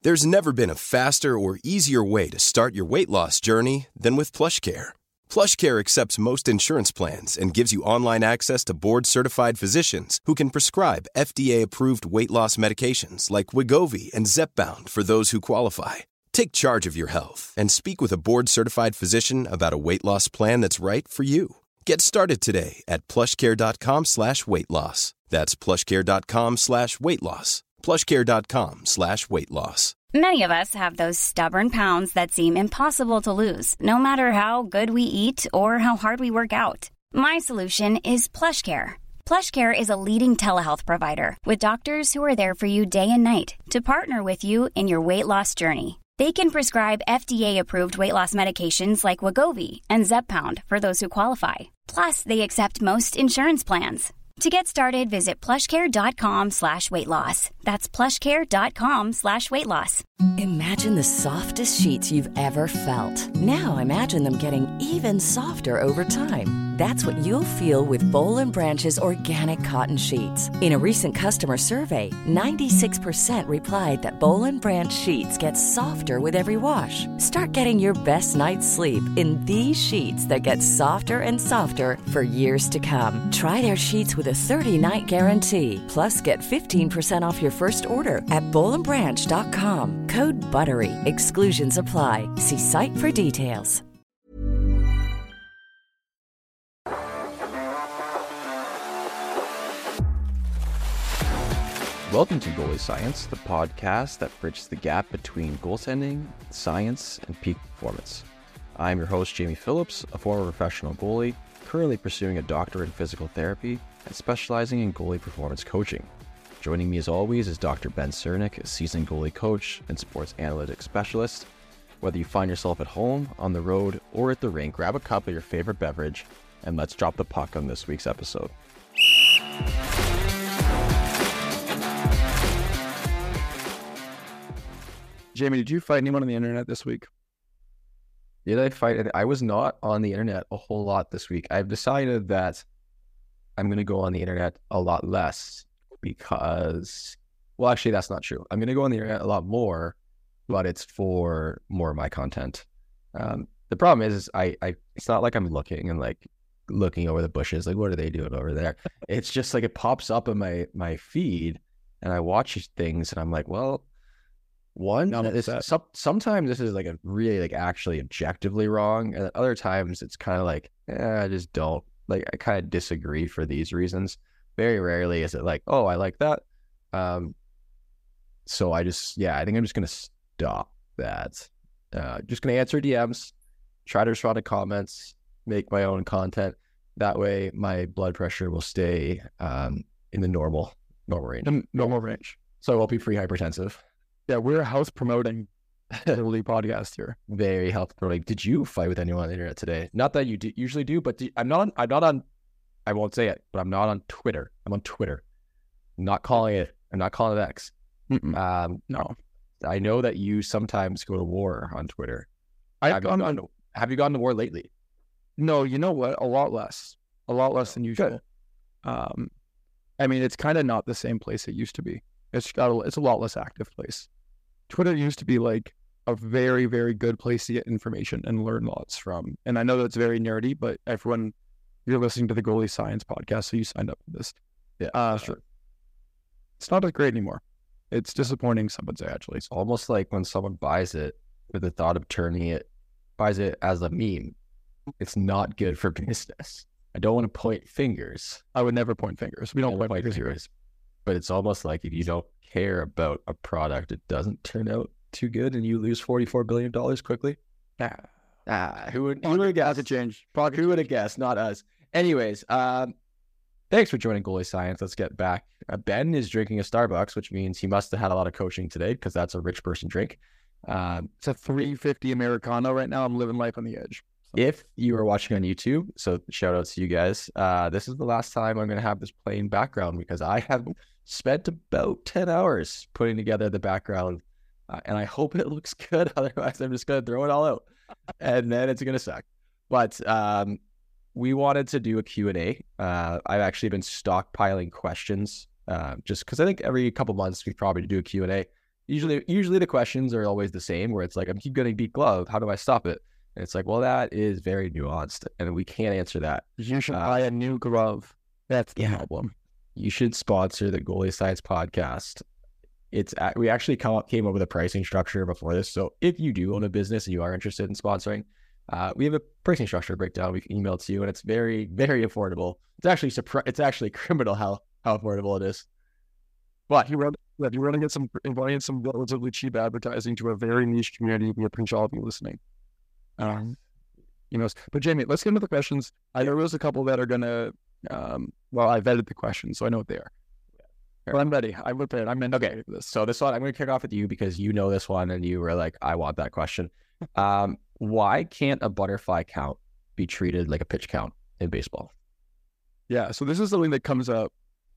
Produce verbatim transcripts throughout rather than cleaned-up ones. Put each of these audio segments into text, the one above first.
There's never been a faster or easier way to start your weight loss journey than with PlushCare. PlushCare accepts most insurance plans and gives you online access to board-certified physicians who can prescribe F D A-approved weight loss medications like Wegovy and Zepbound for those who qualify. Take charge of your health and speak with a board-certified physician about a weight loss plan that's right for you. Get started today at plushcare.com slash weight loss. That's plushcare.com slash weight loss. plushcare.com slash weight loss. Many of us have those stubborn pounds that seem impossible to lose, no matter how good we eat or how hard we work out. My solution is PlushCare. PlushCare is a leading telehealth provider with doctors who are there for you day and night to partner with you in your weight loss journey. They can prescribe F D A-approved weight loss medications like Wegovy and Zepbound for those who qualify. Plus, they accept most insurance plans. To get started, visit plushcare.com slash weight loss. That's plushcare.com slash weight loss. Imagine the softest sheets you've ever felt. Now imagine them getting even softer over time. That's what you'll feel with Boll and Branch's organic cotton sheets. In a recent customer survey, ninety-six percent replied that Boll and Branch sheets get softer with every wash. Start getting your best night's sleep in these sheets that get softer and softer for years to come. Try their sheets with a thirty-night guarantee. Plus, get fifteen percent off your first order at boll and branch dot com. Code BUTTERY. Exclusions apply. See site for details. Welcome to Goalie Science, the podcast that bridges the gap between goaltending, science, and peak performance. I'm your host, Jamie Phillips, a former professional goalie, currently pursuing a doctorate in physical therapy and specializing in goalie performance coaching. Joining me as always is Doctor Ben Cernick, a seasoned goalie coach and sports analytics specialist. Whether you find yourself at home, on the road, or at the rink, grab a cup of your favorite beverage and let's drop the puck on this week's episode. Jamie, did you fight anyone on the internet this week? Did I fight? I was not on the internet a whole lot this week. I've decided that I'm going to go on the internet a lot less because, well, actually, that's not true. I'm going to go on the internet a lot more, but it's for more of my content. Um, the problem is, is I, I, it's not like I'm looking and like looking over the bushes, like, what are they doing over there? It's just like it pops up in my, my feed and I watch things and I'm like, well, One, this, some, sometimes this is like a really like actually objectively wrong, and other times it's kind of like, eh, I just don't like. I kind of disagree for these reasons. Very rarely is it like, oh, I like that. Um, so I just, yeah, I think I'm just gonna stop that. Uh, just gonna answer D Ms, try to respond to comments, make my own content. That way, my blood pressure will stay um in the normal normal range. The normal range. So I won't be pre hypertensive. Yeah, we're health promoting the podcast here. Very health promoting. Did you fight with anyone on the internet today? Not that you do, usually do, but do, I'm not. On, I'm not on. I won't say it, but I'm not on Twitter. I'm on Twitter. I'm not calling it. I'm not calling it X. Mm-mm. Um, no. I know that you sometimes go to war on Twitter. I've have, gone, you gone to, have you gone to war lately? No. You know what? A lot less. A lot less than usual. Good. Um, I mean, it's kind of not the same place it used to be. It's got a, it's a lot less active place. Twitter used to be like a very, very good place to get information and learn lots from. And I know that's very nerdy, but everyone, you're listening to the Goalie Science podcast, so you signed up for this. Yeah, uh, sure. It's not as great anymore. It's disappointing, some would say, actually. It's almost like when someone buys it with the thought of turning it, buys it as a meme, it's not good for business. I don't want to point fingers. I would never point fingers. We don't point, point fingers, fingers here. But it's almost like if you don't care about a product, it doesn't turn out too good and you lose forty-four billion dollars quickly. Ah, ah who would, who would have guessed? change. Who would have guessed? Not us. Anyways, um, thanks for joining Goalie Science. Let's get back. Uh, Ben is drinking a Starbucks, which means he must have had a lot of coaching today because that's a rich person drink. Um, it's a three fifty Americano right now. I'm living life on the edge. So. If you are watching on YouTube, so shout out to you guys. Uh, this is the last time I'm going to have this plain background because I have spent about ten hours putting together the background uh, and I hope it looks good. Otherwise, I'm just going to throw it all out and then it's going to suck. But um, we wanted to do a Q and A. Uh, I've actually been stockpiling questions uh, just because I think every couple months we probably do a Q and A. Usually, usually the questions are always the same, where it's like, I'm keep getting beat glove. How do I stop it? And it's like, well, that is very nuanced, and we can't answer that. You should Uh, buy a new glove. That's the yeah. problem. You should sponsor the Goalie Science podcast. It's a- we actually come up, came up with a pricing structure before this. So if you do own a business and you are interested in sponsoring, uh, we have a pricing structure breakdown we can email to you, and it's very, very affordable. It's actually surpri- It's actually criminal how how affordable it is. But you want, if you want to get some, if you want to get some relatively cheap advertising to a very niche community, we appreciate all of you listening. Um, you know, but Jamie, let's get into the questions. I know there's a couple that are gonna. Um, well, I vetted the questions, so I know what they are. Well, I'm ready. I'm prepared. I'm in. Okay, for this. so this one I'm going to kick off with you because you know this one, and you were like, I want that question. Um, why can't a butterfly count be treated like a pitch count in baseball? Yeah, so this is something that comes up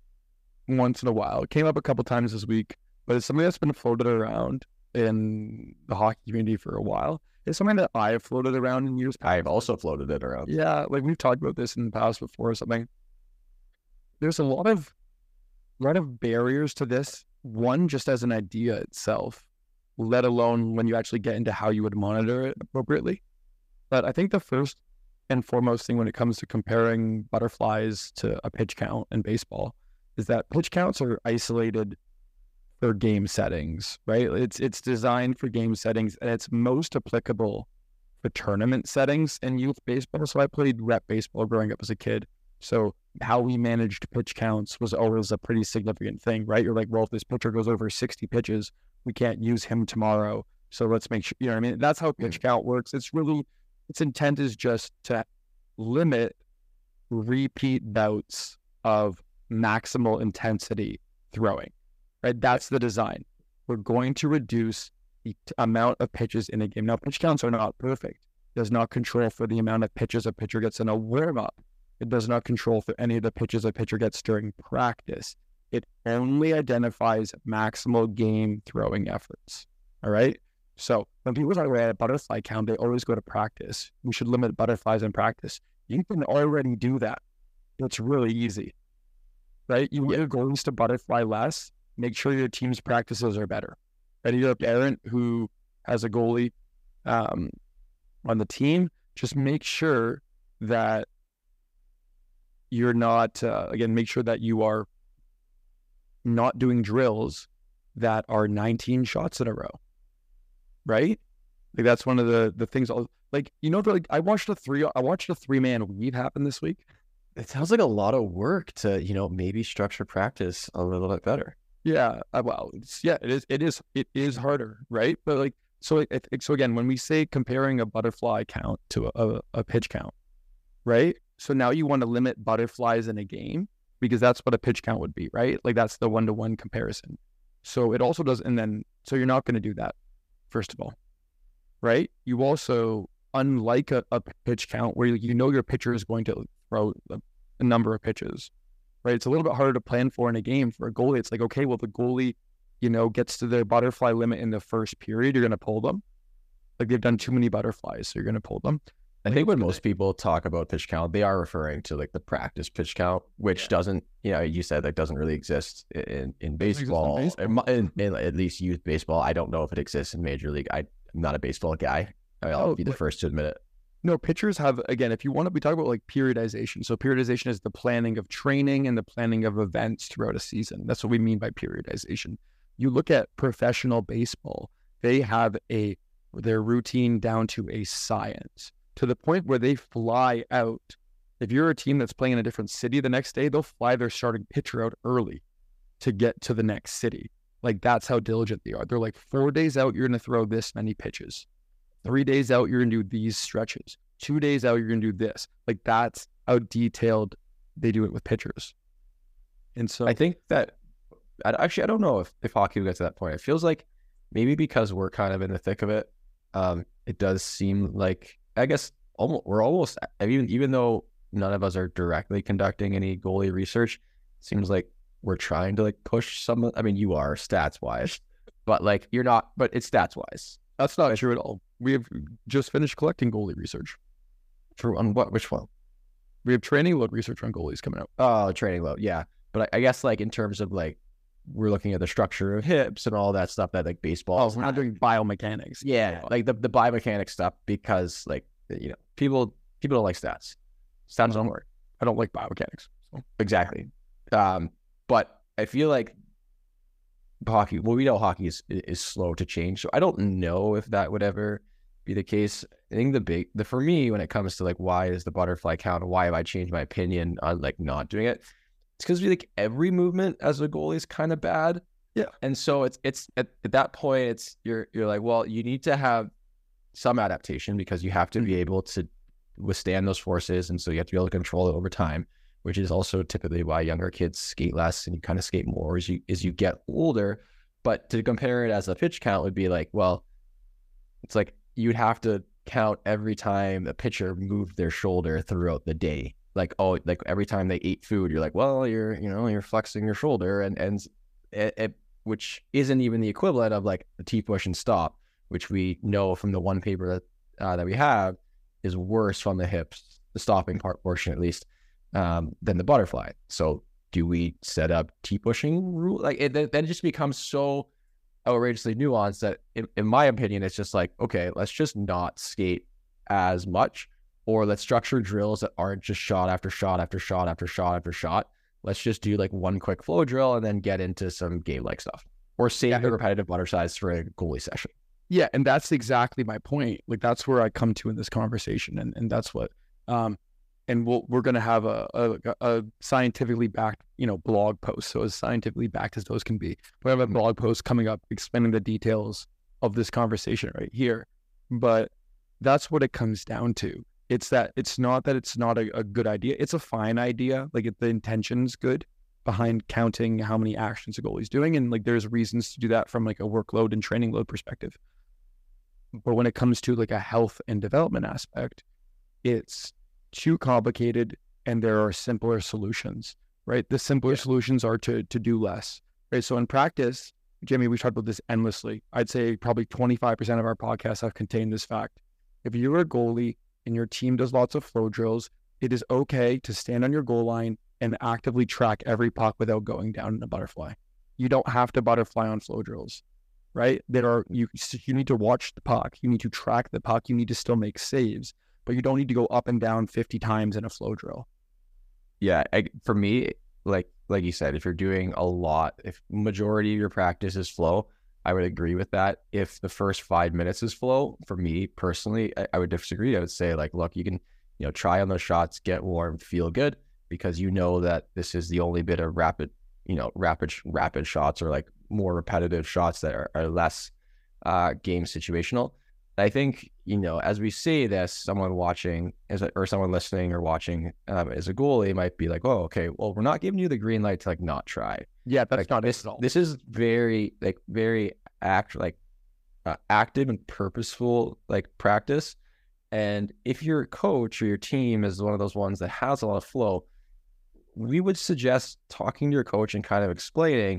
once in a while. It came up a couple times this week, but it's something that's been floated around in the hockey community for a while. It's something that I have floated around in years past. I've also floated it around. Yeah, like we've talked about this in the past before or something. There's a lot of lot of barriers to this. One, just as an idea itself, let alone when you actually get into how you would monitor it appropriately. But I think the first and foremost thing when it comes to comparing butterflies to a pitch count in baseball is that pitch counts are isolated for game settings, right? It's it's designed for game settings, and it's most applicable for tournament settings in youth baseball. So I played rep baseball growing up as a kid. So how we managed pitch counts was always a pretty significant thing, right? You're like, well, if this pitcher goes over sixty pitches, we can't use him tomorrow. So let's make sure, you know what I mean? That's how pitch count works. It's really, its intent is just to limit repeat bouts of maximal intensity throwing, right? That's the design. We're going to reduce the t- amount of pitches in a game. Now, pitch counts are not perfect. It does not control for the amount of pitches a pitcher gets in a warm-up. It does not control for any of the pitches a pitcher gets during practice. It only identifies maximal game throwing efforts, all right? So when people talk about a butterfly count, they always go to practice. We should limit butterflies in practice. You can already do that. It's really easy, right? You want your goalies to butterfly less. Make sure your team's practices are better. Right? You're a parent who has a goalie um, on the team. Just make sure that you're not, uh, again, make sure that you are not doing drills that are nineteen shots in a row, right? Like that's one of the the things. I'll, like you know, like I watched a three. I watched a three man weave happen this week. It sounds like a lot of work to, you know, maybe structure practice a little bit better. Yeah, uh, well, it's, yeah, it is. It is. It is harder, right? But like, so, it, it, so again, when we say comparing a butterfly count to a, a, a pitch count, right? So now you want to limit butterflies in a game because that's what a pitch count would be, right? Like that's the one-to-one comparison. So it also does, and then, so you're not going to do that, first of all, right? You also, unlike a, a pitch count where you know your pitcher is going to throw a, a number of pitches, right? It's a little bit harder to plan for in a game. For a goalie, it's like, okay, well, the goalie, you know, gets to their butterfly limit in the first period, you're going to pull them. Like they've done too many butterflies, so you're going to pull them. I think when most people talk about pitch count, they are referring to like the practice pitch count, which yeah. doesn't, you know, you said that doesn't really exist in, in baseball, exist in baseball. In, in, in at least youth baseball. I don't know if it exists in Major League. I, I'm not a baseball guy. I mean, I'll oh, be the like, first to admit it. No, pitchers have, again, if you want to, we talk about like periodization. So periodization is the planning of training and the planning of events throughout a season. That's what we mean by periodization. You look at professional baseball, they have a their routine down to a science, to the point where they fly out. If you're a team that's playing in a different city the next day, they'll fly their starting pitcher out early to get to the next city. Like that's how diligent they are. They're like, four days out, you're going to throw this many pitches. Three days out, you're going to do these stretches. Two days out, you're going to do this. Like that's how detailed they do it with pitchers. And so I think that, actually, I don't know if, if hockey will get to that point. It feels like maybe because we're kind of in the thick of it, um, it does seem like, I guess almost, we're almost, even even though none of us are directly conducting any goalie research, it seems like we're trying to like push some, I mean, you are stats wise, but like you're not, but it's stats wise. That's not true at all. We have just finished collecting goalie research. True. On what? Which one? We have training load research on goalies coming out. Oh, training load. Yeah. But I, I guess like in terms of like we're looking at the structure of hips and all that stuff that like baseball. Oh, we're not doing biomechanics. Yeah, like the, the biomechanics stuff, because like, you know, people people don't like stats. Stats don't work. I don't like biomechanics. So. Exactly. Um, but I feel like hockey, well, we know hockey is is slow to change, so I don't know if that would ever be the case. I think the big, the for me, when it comes to like why is the butterfly count, why have I changed my opinion on like not doing it? It's because we think every movement as a goalie is kind of bad. Yeah. And so it's it's at, at that point, it's you're you're like, well, you need to have some adaptation because you have to mm-hmm. be able to withstand those forces, and so you have to be able to control it over time, which is also typically why younger kids skate less and you kind of skate more as you as you get older. But to compare it as a pitch count would be like, well, it's like you'd have to count every time a pitcher moved their shoulder throughout the day. Like, oh, like every time they ate food, you're like, well, you're, you know, you're flexing your shoulder, and, and it, it, which isn't even the equivalent of like a T-push and stop, which we know from the one paper that, uh, that we have is worse from the hips, the stopping part portion at least, um, than the butterfly. So do we set up T-pushing rule? Like it, then it just becomes so outrageously nuanced that in, in my opinion, it's just like, okay, let's just not skate as much. Or let's structure drills that aren't just shot after shot after shot after shot after shot. Let's just do like one quick flow drill and then get into some game-like stuff. Or save yeah, the repetitive butter size for a goalie session. Yeah, and that's exactly my point. Like that's where I come to in this conversation, and and that's what, um, and we'll, we're gonna have a, a a scientifically backed, you know, blog post. So as scientifically backed as those can be, we have a blog post coming up explaining the details of this conversation right here. But that's what it comes down to. It's that it's not that it's not a, a good idea. It's a fine idea. Like if the intention's good behind counting how many actions a goalie's doing. And like there's reasons to do that from like a workload and training load perspective. But when it comes to like a health and development aspect, it's too complicated and there are simpler solutions, right? The simpler yeah. solutions are to to do less, right? So in practice, Jimmy, we've talked about this endlessly. I'd say probably twenty-five percent of our podcasts have contained this fact. If you're a goalie and your team does lots of flow drills, it is okay to stand on your goal line and actively track every puck without going down in a butterfly. You don't have to butterfly on flow drills, right? There are you you need to watch the puck, you need to track the puck, you need to still make saves, but you don't need to go up and down fifty times in a flow drill. Yeah, I, for me, like like you said, if you're doing a lot, if majority of your practice is flow, I would agree with that. If the first five minutes is flow, for me personally, I, I would disagree. I would say like, look, you can, you know, try on those shots, get warm, feel good, because you know that this is the only bit of rapid, you know, rapid, rapid shots or like more repetitive shots that are, are less uh, game situational. I think, you know, as we say this, someone watching as a, or someone listening or watching um, as a goalie might be like, oh, okay, well, we're not giving you the green light to like not try. Yeah, that's like, not this. It at all. This is very like very act like uh, active and purposeful like practice. And if your coach or your team is one of those ones that has a lot of flow, we would suggest talking to your coach and kind of explaining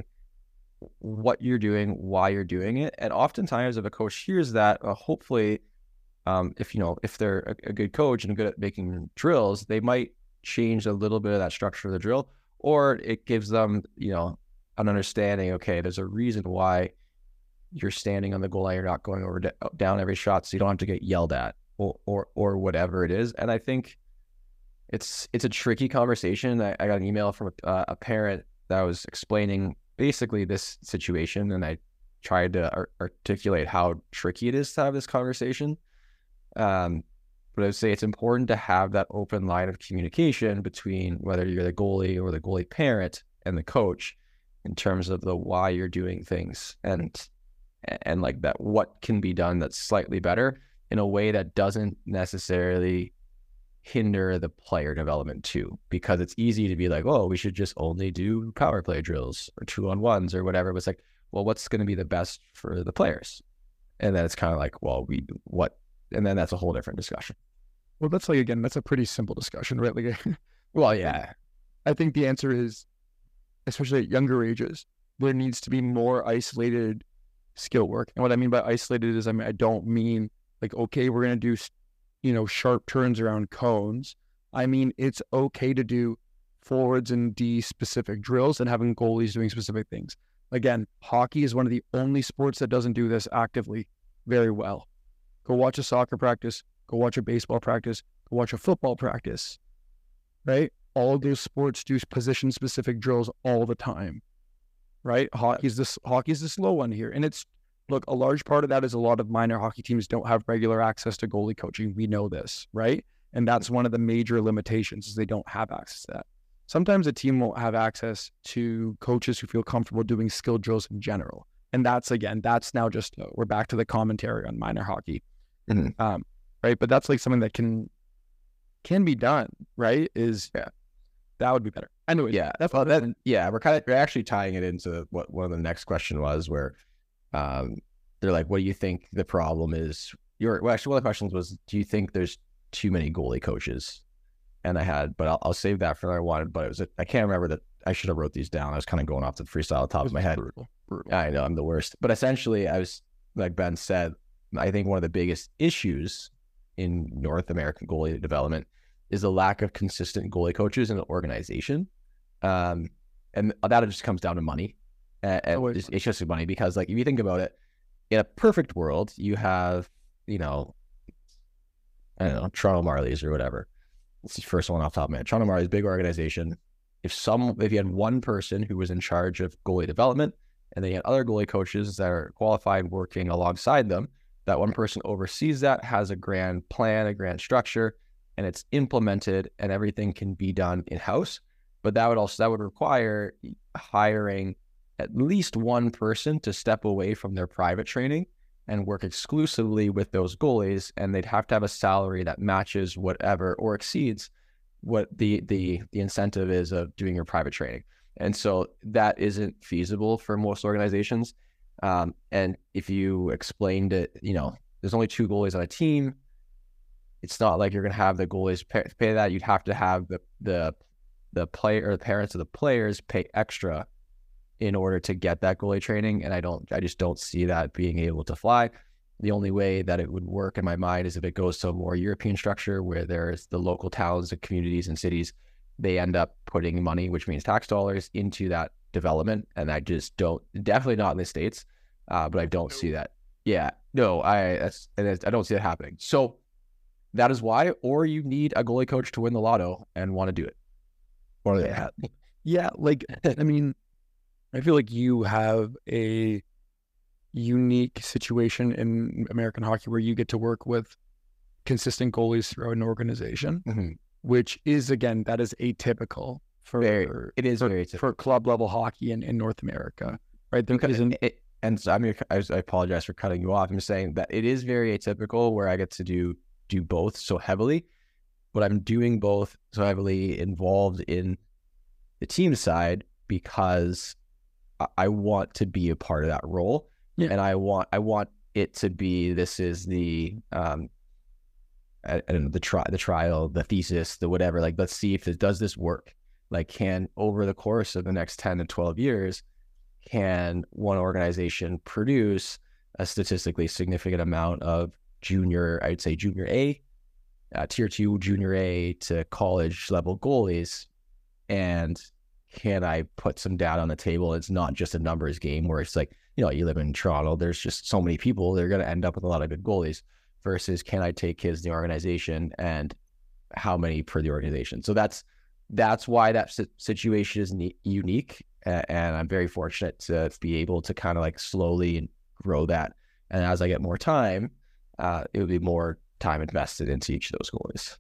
what you're doing, why you're doing it. And oftentimes if a coach hears that, uh, hopefully, um, if, you know, if they're a, a good coach and good at making drills, they might change a little bit of that structure of the drill, or it gives them, you know, an understanding, okay, there's a reason why you're standing on the goal line, you're not going over d- down every shot, so you don't have to get yelled at or, or, or whatever it is. And I think it's, it's a tricky conversation. I, I got an email from a, uh, a parent that was explaining basically this situation, and I tried to ar- articulate how tricky it is to have this conversation. Um, but I would say it's important to have that open line of communication between whether you're the goalie or the goalie parent and the coach in terms of the why you're doing things and and like that what can be done that's slightly better in a way that doesn't necessarily hinder the player development too, because it's easy to be like, oh, we should just only do power play drills or two on ones or whatever. But it's like, well, what's going to be the best for the players? And then it's kind of like, well, we what, and then that's a whole different discussion. Well, that's like, again, that's a pretty simple discussion, right? Like, well, yeah, I think the answer is, especially at younger ages, there needs to be more isolated skill work. And what I mean by isolated is, I mean, I don't mean like, okay, we're going to do, you know, sharp turns around cones. I mean, it's okay to do forwards and D specific drills and having goalies doing specific things. Again, hockey is one of the only sports that doesn't do this actively very well. Go watch a soccer practice, go watch a baseball practice, go watch a football practice, right? All of those sports do position-specific drills all the time, right? Hockey's the, hockey's the slow one here. And it's, look, a large part of that is a lot of minor hockey teams don't have regular access to goalie coaching. We know this, right? And that's one of the major limitations is they don't have access to that. Sometimes a team won't have access to coaches who feel comfortable doing skill drills in general. And that's, again, that's now just, uh, we're back to the commentary on minor hockey, Mm-hmm. um, right? But that's like something that can can be done, right? Is, yeah, that would be better. Anyway, Yeah, that's well, that, yeah, we're kind of we're actually tying it into what one of the next question was, where um, they're like, "What do you think the problem is?" Your well, actually, one of the questions was, "Do you think there's too many goalie coaches?" And I had, but I'll, I'll save that for another one. But it was, a, I can't remember that. I should have wrote these down. I was kind of going off the freestyle at the top of my head. Brutal, brutal. I know I'm the worst, but essentially, I was like Ben said. I think one of the biggest issues in North American goalie development is the lack of consistent goalie coaches in an organization. Um, and that just comes down to money. And, and it's, it's just money because, like, if you think about it, in a perfect world, you have, you know, I don't know, Toronto Marlies or whatever. It's the first one off the top of my head. Toronto Marlies, big organization. If some, if you had one person who was in charge of goalie development and then you had other goalie coaches that are qualified working alongside them, that one person oversees that, has a grand plan, a grand structure, and it's implemented and everything can be done in-house. But that would also, that would require hiring at least one person to step away from their private training and work exclusively with those goalies. And they'd have to have a salary that matches whatever or exceeds what the, the, the incentive is of doing your private training. And so that isn't feasible for most organizations. Um, and if you explained it, you know, there's only two goalies on a team. It's not like you're going to have the goalies pay, pay that. You'd have to have the, the, the player or the parents of the players pay extra in order to get that goalie training. And I don't, I just don't see that being able to fly. The only way that it would work in my mind is if it goes to a more European structure where there's the local towns and communities and cities, they end up putting money, which means tax dollars, into that development. And I just don't, definitely not in the States, uh, but I don't see that. Yeah, no, I, that's, and I don't see that happening. So that is why, or you need a goalie coach to win the lotto and want to do it. Or yeah. yeah, like, I mean, I feel like you have a unique situation in American hockey where you get to work with consistent goalies throughout an organization, mm-hmm. which is, again, that is atypical for very, it is for, very typical. for club level hockey in, in North America, right? There isn't, it, and so I mean, I, I apologize for cutting you off. I'm saying that it is very atypical where I get to do do both so heavily, but I'm doing both so heavily involved in the team side because I, I want to be a part of that role. Yeah. And I want, I want it to be, this is the, um, I, I don't know, the try, the trial, the thesis, the whatever, like, let's see if it does this work. Like, can over the course of the next ten to twelve years, can one organization produce a statistically significant amount of junior, I'd say junior A, uh, tier two, junior A to college level goalies? And can I put some data on the table? It's not just a numbers game where it's like, you know, you live in Toronto, there's just so many people, they're going to end up with a lot of good goalies, versus can I take kids in the organization and how many per the organization? So that's, that's why that situation is ne- unique. Uh, and I'm very fortunate to be able to kind of like slowly grow that. And as I get more time, uh, it would be more time invested into each of those goalies.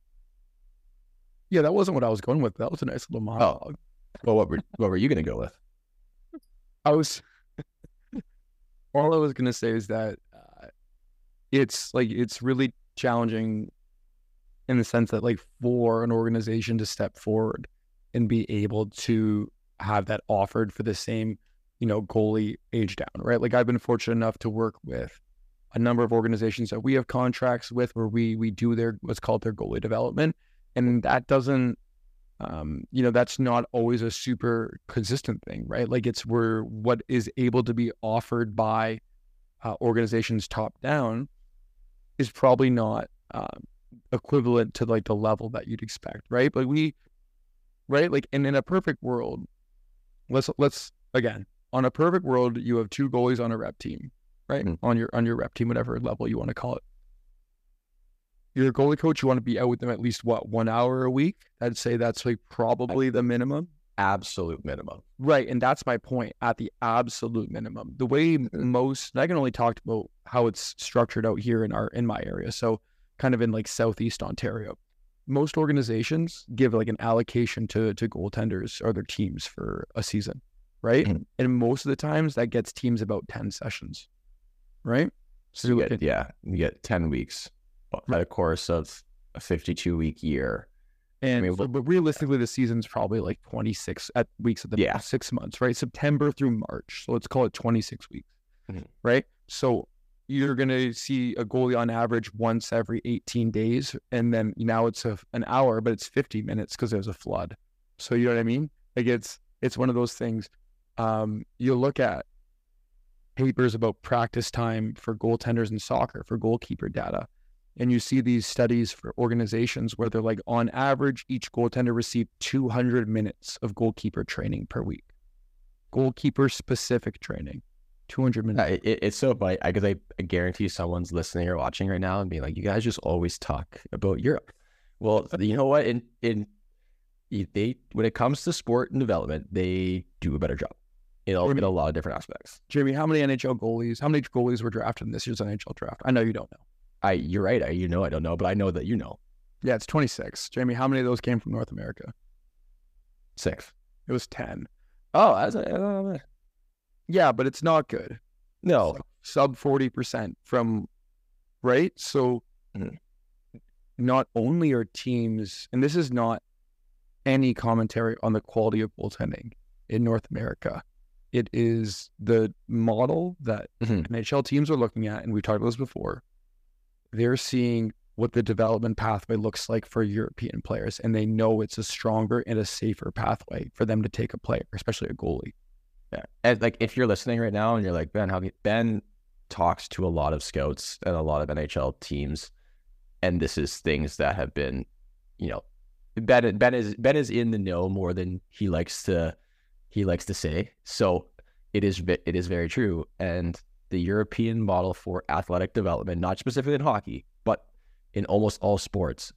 Yeah, that wasn't what I was going with. That was a nice little monologue. Oh. Well, what were, what were you going to go with? I was, all I was going to say is that uh, it's like, it's really challenging in the sense that, like, for an organization to step forward and be able to have that offered for the same, you know, goalie age down, right? Like, I've been fortunate enough to work with a number of organizations that we have contracts with where we, we do their, what's called their goalie development. And that doesn't, um, you know, that's not always a super consistent thing, right? Like, it's where what is able to be offered by uh, organizations top down is probably not um, equivalent to like the level that you'd expect, right? But we, right? Like, and in a perfect world, let's, let's, again, on a perfect world, you have two goalies on a rep team, right? Mm-hmm. On your on your rep team, whatever level you want to call it. Your goalie coach, you want to be out with them at least, what, one hour a week? I'd say that's like probably the minimum. Absolute minimum. Right, and that's my point, at the absolute minimum. The way most, and I can only talk about how it's structured out here in our in my area, so kind of in like Southeast Ontario. Most organizations give like an allocation to to goaltenders or their teams for a season, right? Mm-hmm. And most of the times that gets teams about ten sessions, right? So you get, yeah, you get ten weeks. By the course of a fifty-two week year. And I mean, so, but realistically, the season's probably like twenty-six at weeks at the yeah. six months, right? September through March. So let's call it twenty-six weeks, mm-hmm. right? So you're going to see a goalie on average once every eighteen days. And then now it's a, an hour, but it's fifty minutes because there's a flood. So you know what I mean? Like it's, it's one of those things. Um, you look at papers about practice time for goaltenders in soccer, for goalkeeper data. And you see these studies for organizations where they're like, on average, each goaltender received two hundred minutes of goalkeeper training per week. Goalkeeper specific training, two hundred minutes. Yeah, it, it's so funny because I, I guarantee someone's listening or watching right now and being like, you guys just always talk about Europe. Well, you know what? In in they when it comes to sport and development, they do a better job in a, in a lot of different aspects. Jamie, how many N H L goalies, how many goalies were drafted in this year's N H L draft? I know you don't know. I, you're right. I, you know, I don't know, but I know that you know. Yeah, it's twenty-six. Jamie, how many of those came from North America? Six. It was ten. Oh, that's uh, yeah, but it's not good. No, so, sub forty percent from, right? So, mm-hmm. not only are teams, and this is not any commentary on the quality of goaltending in North America. It is the model that mm-hmm. N H L teams are looking at, and we've talked about this before. They're seeing what the development pathway looks like for European players, and they know it's a stronger and a safer pathway for them to take a player, especially a goalie. Yeah, and like if you're listening right now and you're like, Ben, how you, Ben talks to a lot of scouts and a lot of N H L teams, and this is things that have been, you know, Ben Ben is Ben is in the know more than he likes to he likes to say. So it is it is very true, and the European model for athletic development, not specifically in hockey, but in almost all sports,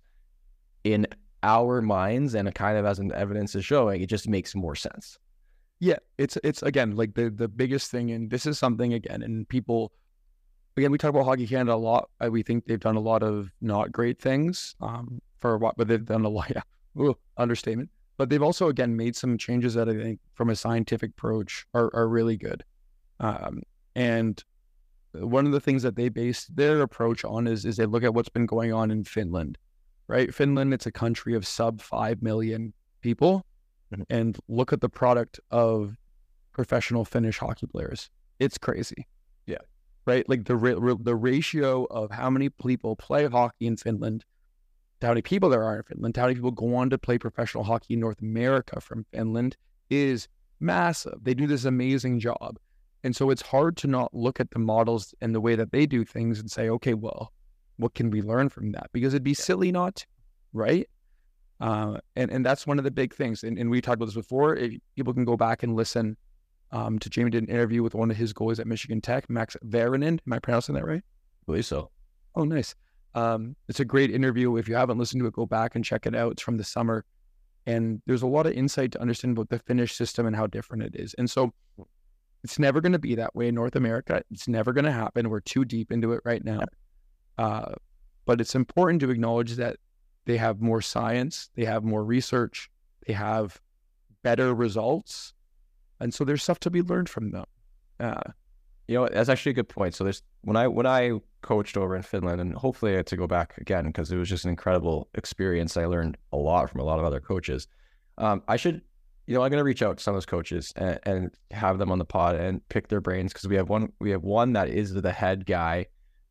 in our minds and kind of as an evidence is showing, it just makes more sense. Yeah, it's it's again like the the biggest thing, and this is something again, and people again we talk about Hockey Canada a lot. We think they've done a lot of not great things um, for what, but they've done a lot. Yeah, Ooh, understatement. But they've also again made some changes that I think, from a scientific approach, are are really good. Um, And one of the things that they base their approach on is, is they look at what's been going on in Finland, right? Finland, it's a country of sub five million people. Mm-hmm. And look at the product of professional Finnish hockey players. It's crazy. Yeah. Right? Like the the ratio of how many people play hockey in Finland, to how many people there are in Finland, to how many people go on to play professional hockey in North America from Finland is massive. They do this amazing job. And so it's hard to not look at the models and the way that they do things and say, okay, well, what can we learn from that? Because it'd be silly not to, right? Uh, and, and that's one of the big things. And, and we talked about this before. If people can go back and listen um, to Jamie did an interview with one of his goalies at Michigan Tech, Max Varanen. Am I pronouncing that right? I believe so. Oh, nice. Um, it's a great interview. If you haven't listened to it, go back and check it out. It's from the summer. And there's a lot of insight to understand about the Finnish system and how different it is. And so it's never going to be that way in North America. It's never going to happen. We're too deep into it right now. Uh, but it's important to acknowledge that they have more science, they have more research, they have better results. And so there's stuff to be learned from them. Uh, you know, that's actually a good point. So there's, when I, when I coached over in Finland, and hopefully I get to go back again, because it was just an incredible experience. I learned a lot from a lot of other coaches. Um, I should, You know, I'm going to reach out to some of those coaches and, and have them on the pod and pick their brains, because we have one. We have one that is the head guy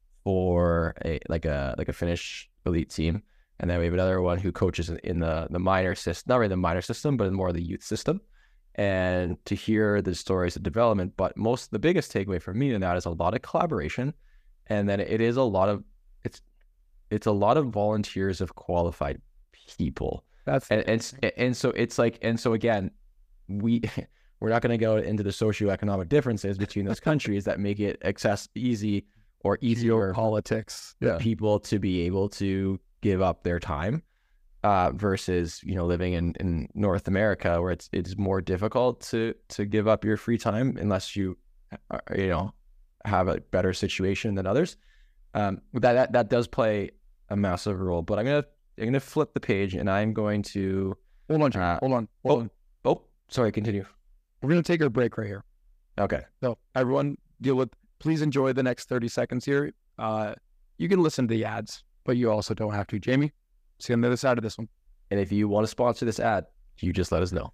for a like a like a Finnish elite team, and then we have another one who coaches in the the minor system, not really the minor system, but in more of the youth system. And to hear the stories of development, but most the biggest takeaway for me in that is a lot of collaboration, and then it is a lot of it's it's a lot of volunteers of qualified people. That's and, and and so it's like and so again, we we're not going to go into the socioeconomic differences between those countries that make it access easy or easier politics for yeah. people to be able to give up their time uh, versus, you know, living in, in North America where it's it's more difficult to to give up your free time unless you, you know, have a better situation than others. Um, that, that that does play a massive role. But I'm gonna I'm gonna flip the page and I'm going to hold on, uh, hold on, hold oh, on. Oh, sorry, continue. We're gonna take our break right here. Okay. So everyone, deal with. Please enjoy the next thirty seconds here. Uh, you can listen to the ads, but you also don't have to. Jamie, see you on the other side of this one. And if you want to sponsor this ad, you just let us know.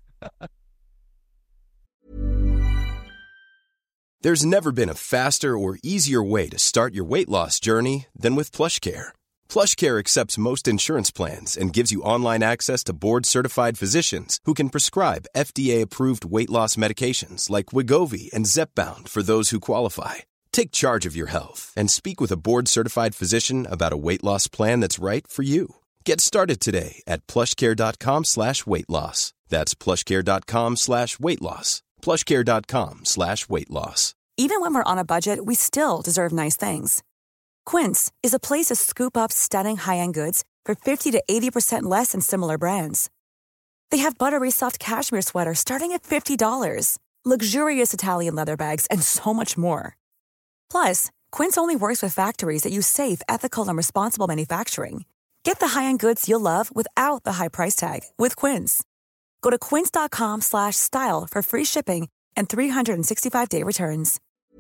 There's never been a faster or easier way to start your weight loss journey than with PlushCare. PlushCare accepts most insurance plans and gives you online access to board-certified physicians who can prescribe F D A-approved weight loss medications like Wegovy and Zepbound for those who qualify. Take charge of your health and speak with a board-certified physician about a weight loss plan that's right for you. Get started today at plushcare.com slash weight loss. That's plushcare.com slash weight loss. plushcare.com slash weight loss. Even when we're on a budget, we still deserve nice things. Quince is a place to scoop up stunning high-end goods for fifty to eighty percent less than similar brands. They have buttery soft cashmere sweaters starting at fifty dollars, luxurious Italian leather bags, and so much more. Plus, Quince only works with factories that use safe, ethical, and responsible manufacturing. Get the high-end goods you'll love without the high price tag with Quince. Go to quince.com slash style for free shipping and three sixty-five day returns.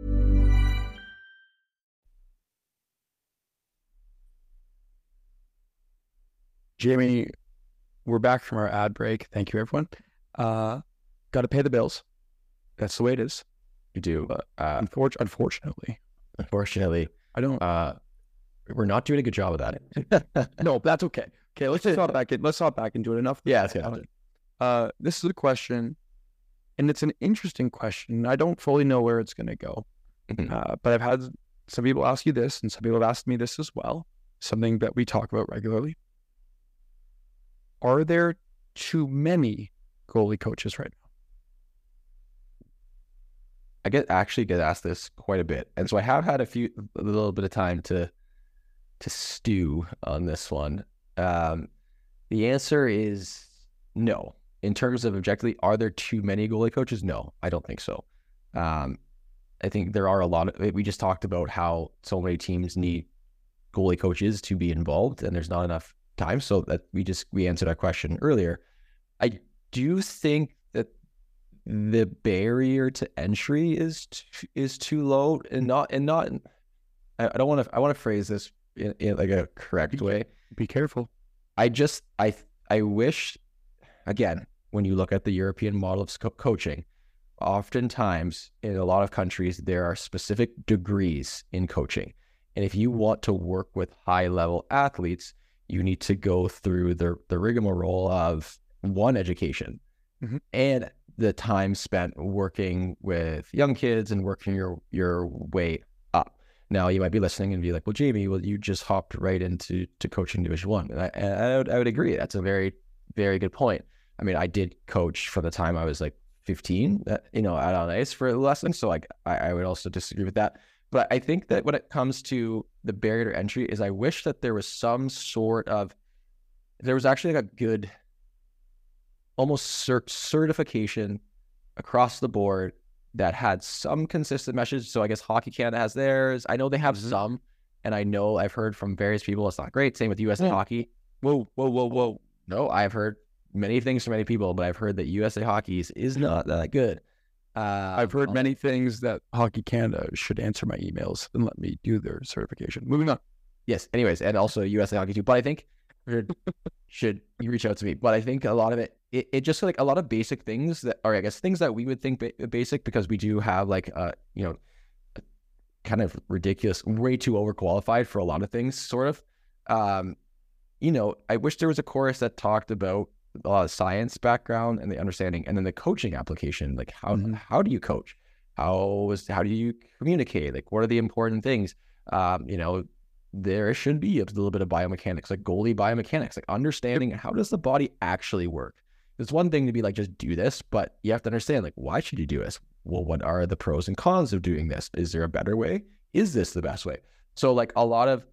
Jamie, we're back from our ad break. Thank you, everyone. Uh, got to pay the bills. That's the way it is. You do. Uh, Uh, unfor- unfortunately. unfortunately, I don't. uh, we're not doing a good job of that. No, that's okay. Okay, let's just hop back in. Let's hop back into it. Enough. Yeah, that's good. Uh, this is a question, and it's an interesting question. I don't fully know where it's going to go, Mhm. uh, but I've had some people ask you this, and some people have asked me this as well. Something that we talk about regularly. Are there too many goalie coaches right now? I get actually get asked this quite a bit, and so I have had a few a little bit of time to to stew on this one. Um, the answer is no. In terms of objectively, are there too many goalie coaches? No, I don't think so. Um, I think there are a lot of. We just talked about how so many teams need goalie coaches to be involved, and there's not enough time. So that we just we answered that question earlier. I do think that the barrier to entry is t- is too low, and not and not. I, I don't want to. I want to phrase this in, in like a correct way. Be careful. I just I I wish, again, when you look at the European model of co- coaching, oftentimes in a lot of countries there are specific degrees in coaching, and if you want to work with high level athletes, you need to go through the the rigmarole of one education Mhm. and the time spent working with young kids and working your your way up. Now you might be listening and be like, "Well, Jamie, well, you just hopped right into to coaching Division One," and I, and I would I would agree. That's a very very good point. I mean, I did coach from the time I was like fifteen, uh, you know, out on ice for lessons. So like, I, I would also disagree with that. But I think that when it comes to the barrier to entry is I wish that there was some sort of, there was actually like a good, almost cert- certification across the board that had some consistent message. So I guess Hockey Canada has theirs. I know they have Mhm. some, and I know I've heard from various people it's not great. Same with U S A Yeah. Hockey. Whoa, whoa, whoa, whoa. No, I've heard many things from many people, but I've heard that U S A Hockey is, is not that good. Uh, I've heard many things that Hockey Canada should answer my emails and let me do their certification. Moving on. Yes. Anyways, and also U S A Hockey too. But I think should, should you reach out to me? But I think a lot of it, it, it just like a lot of basic things that, or I guess things that we would think ba- basic because we do have like uh you know, a kind of ridiculous, way too overqualified for a lot of things, sort of. Um, you know, I wish there was a course that talked about a lot of science background and the understanding, and then the coaching application. Like how Mhm. how do you coach? How is how do you communicate? Like what are the important things? Um, you know, there should be a little bit of biomechanics, like goalie biomechanics, like understanding how does the body actually work. it's one thing to be like, just do this, but you have to understand, like, why should you do this? Well, what are the pros and cons of doing this? Is there a better way? Is this the best way? So like a lot of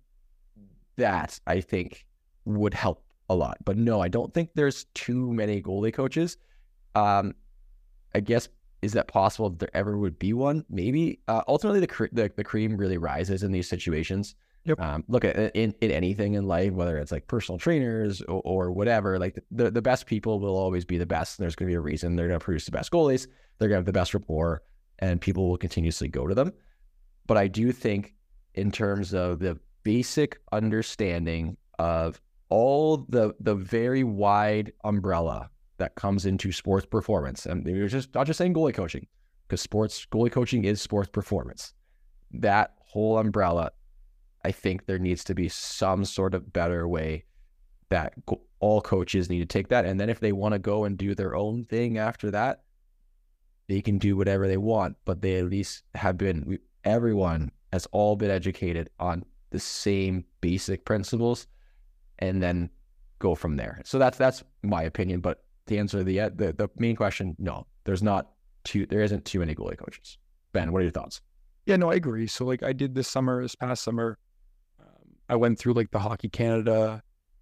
that, I think, would help a lot. But no, I don't think there's too many goalie coaches. Um, I guess, is that possible that there ever would be one? Maybe. Uh, ultimately, the, cre- the the cream really rises in these situations. Yep. Um, look at in, in anything in life, whether it's like personal trainers or, or whatever, like the, the best people will always be the best. And there's going to be a reason they're going to produce the best goalies. They're going to have the best rapport, and people will continuously go to them. But I do think in terms of the basic understanding of all the the very wide umbrella that comes into sports performance, and we're just not just saying goalie coaching, because sports goalie coaching is sports performance. That whole umbrella, I think there needs to be some sort of better way that go- all coaches need to take that. And then if they want to go and do their own thing after that, they can do whatever they want, but they at least have been, we, everyone has all been educated on the same basic principles, and then go from there. So that's, that's my opinion. But to answer the, the, the main question, no, there's not too, there isn't too many goalie coaches. Ben, what are your thoughts? Yeah, no, I agree. So like I did this summer, this past summer, um, I went through like the Hockey Canada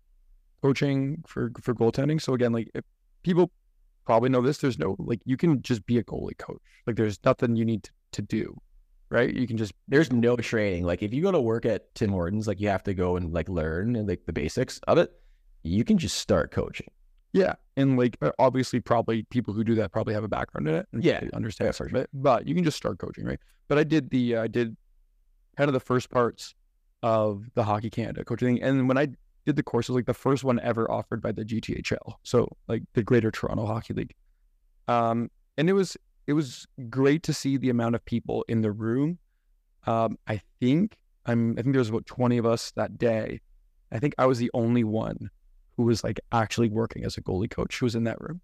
coaching for, for goaltending. So again, like if people probably know this, there's no, like you can just be a goalie coach. Like there's nothing you need to, to do, right? You can just, there's no training. Like if you go to work at Tim Hortons, like you have to go and like learn and like the basics of it. You can just start coaching. Yeah. And like, obviously probably people who do that probably have a background in it and yeah, understand yeah, for sure. But you can just start coaching, right? But I did the, uh, I did kind of the first parts of the Hockey Canada coaching. And when I did the course, it was like the first one ever offered by the G T H L. So like the Greater Toronto Hockey League. Um, and it was, it was great to see the amount of people in the room. Um, I think I'm, I think there was about twenty of us that day. I think I was the only one who was like actually working as a goalie coach who was in that room.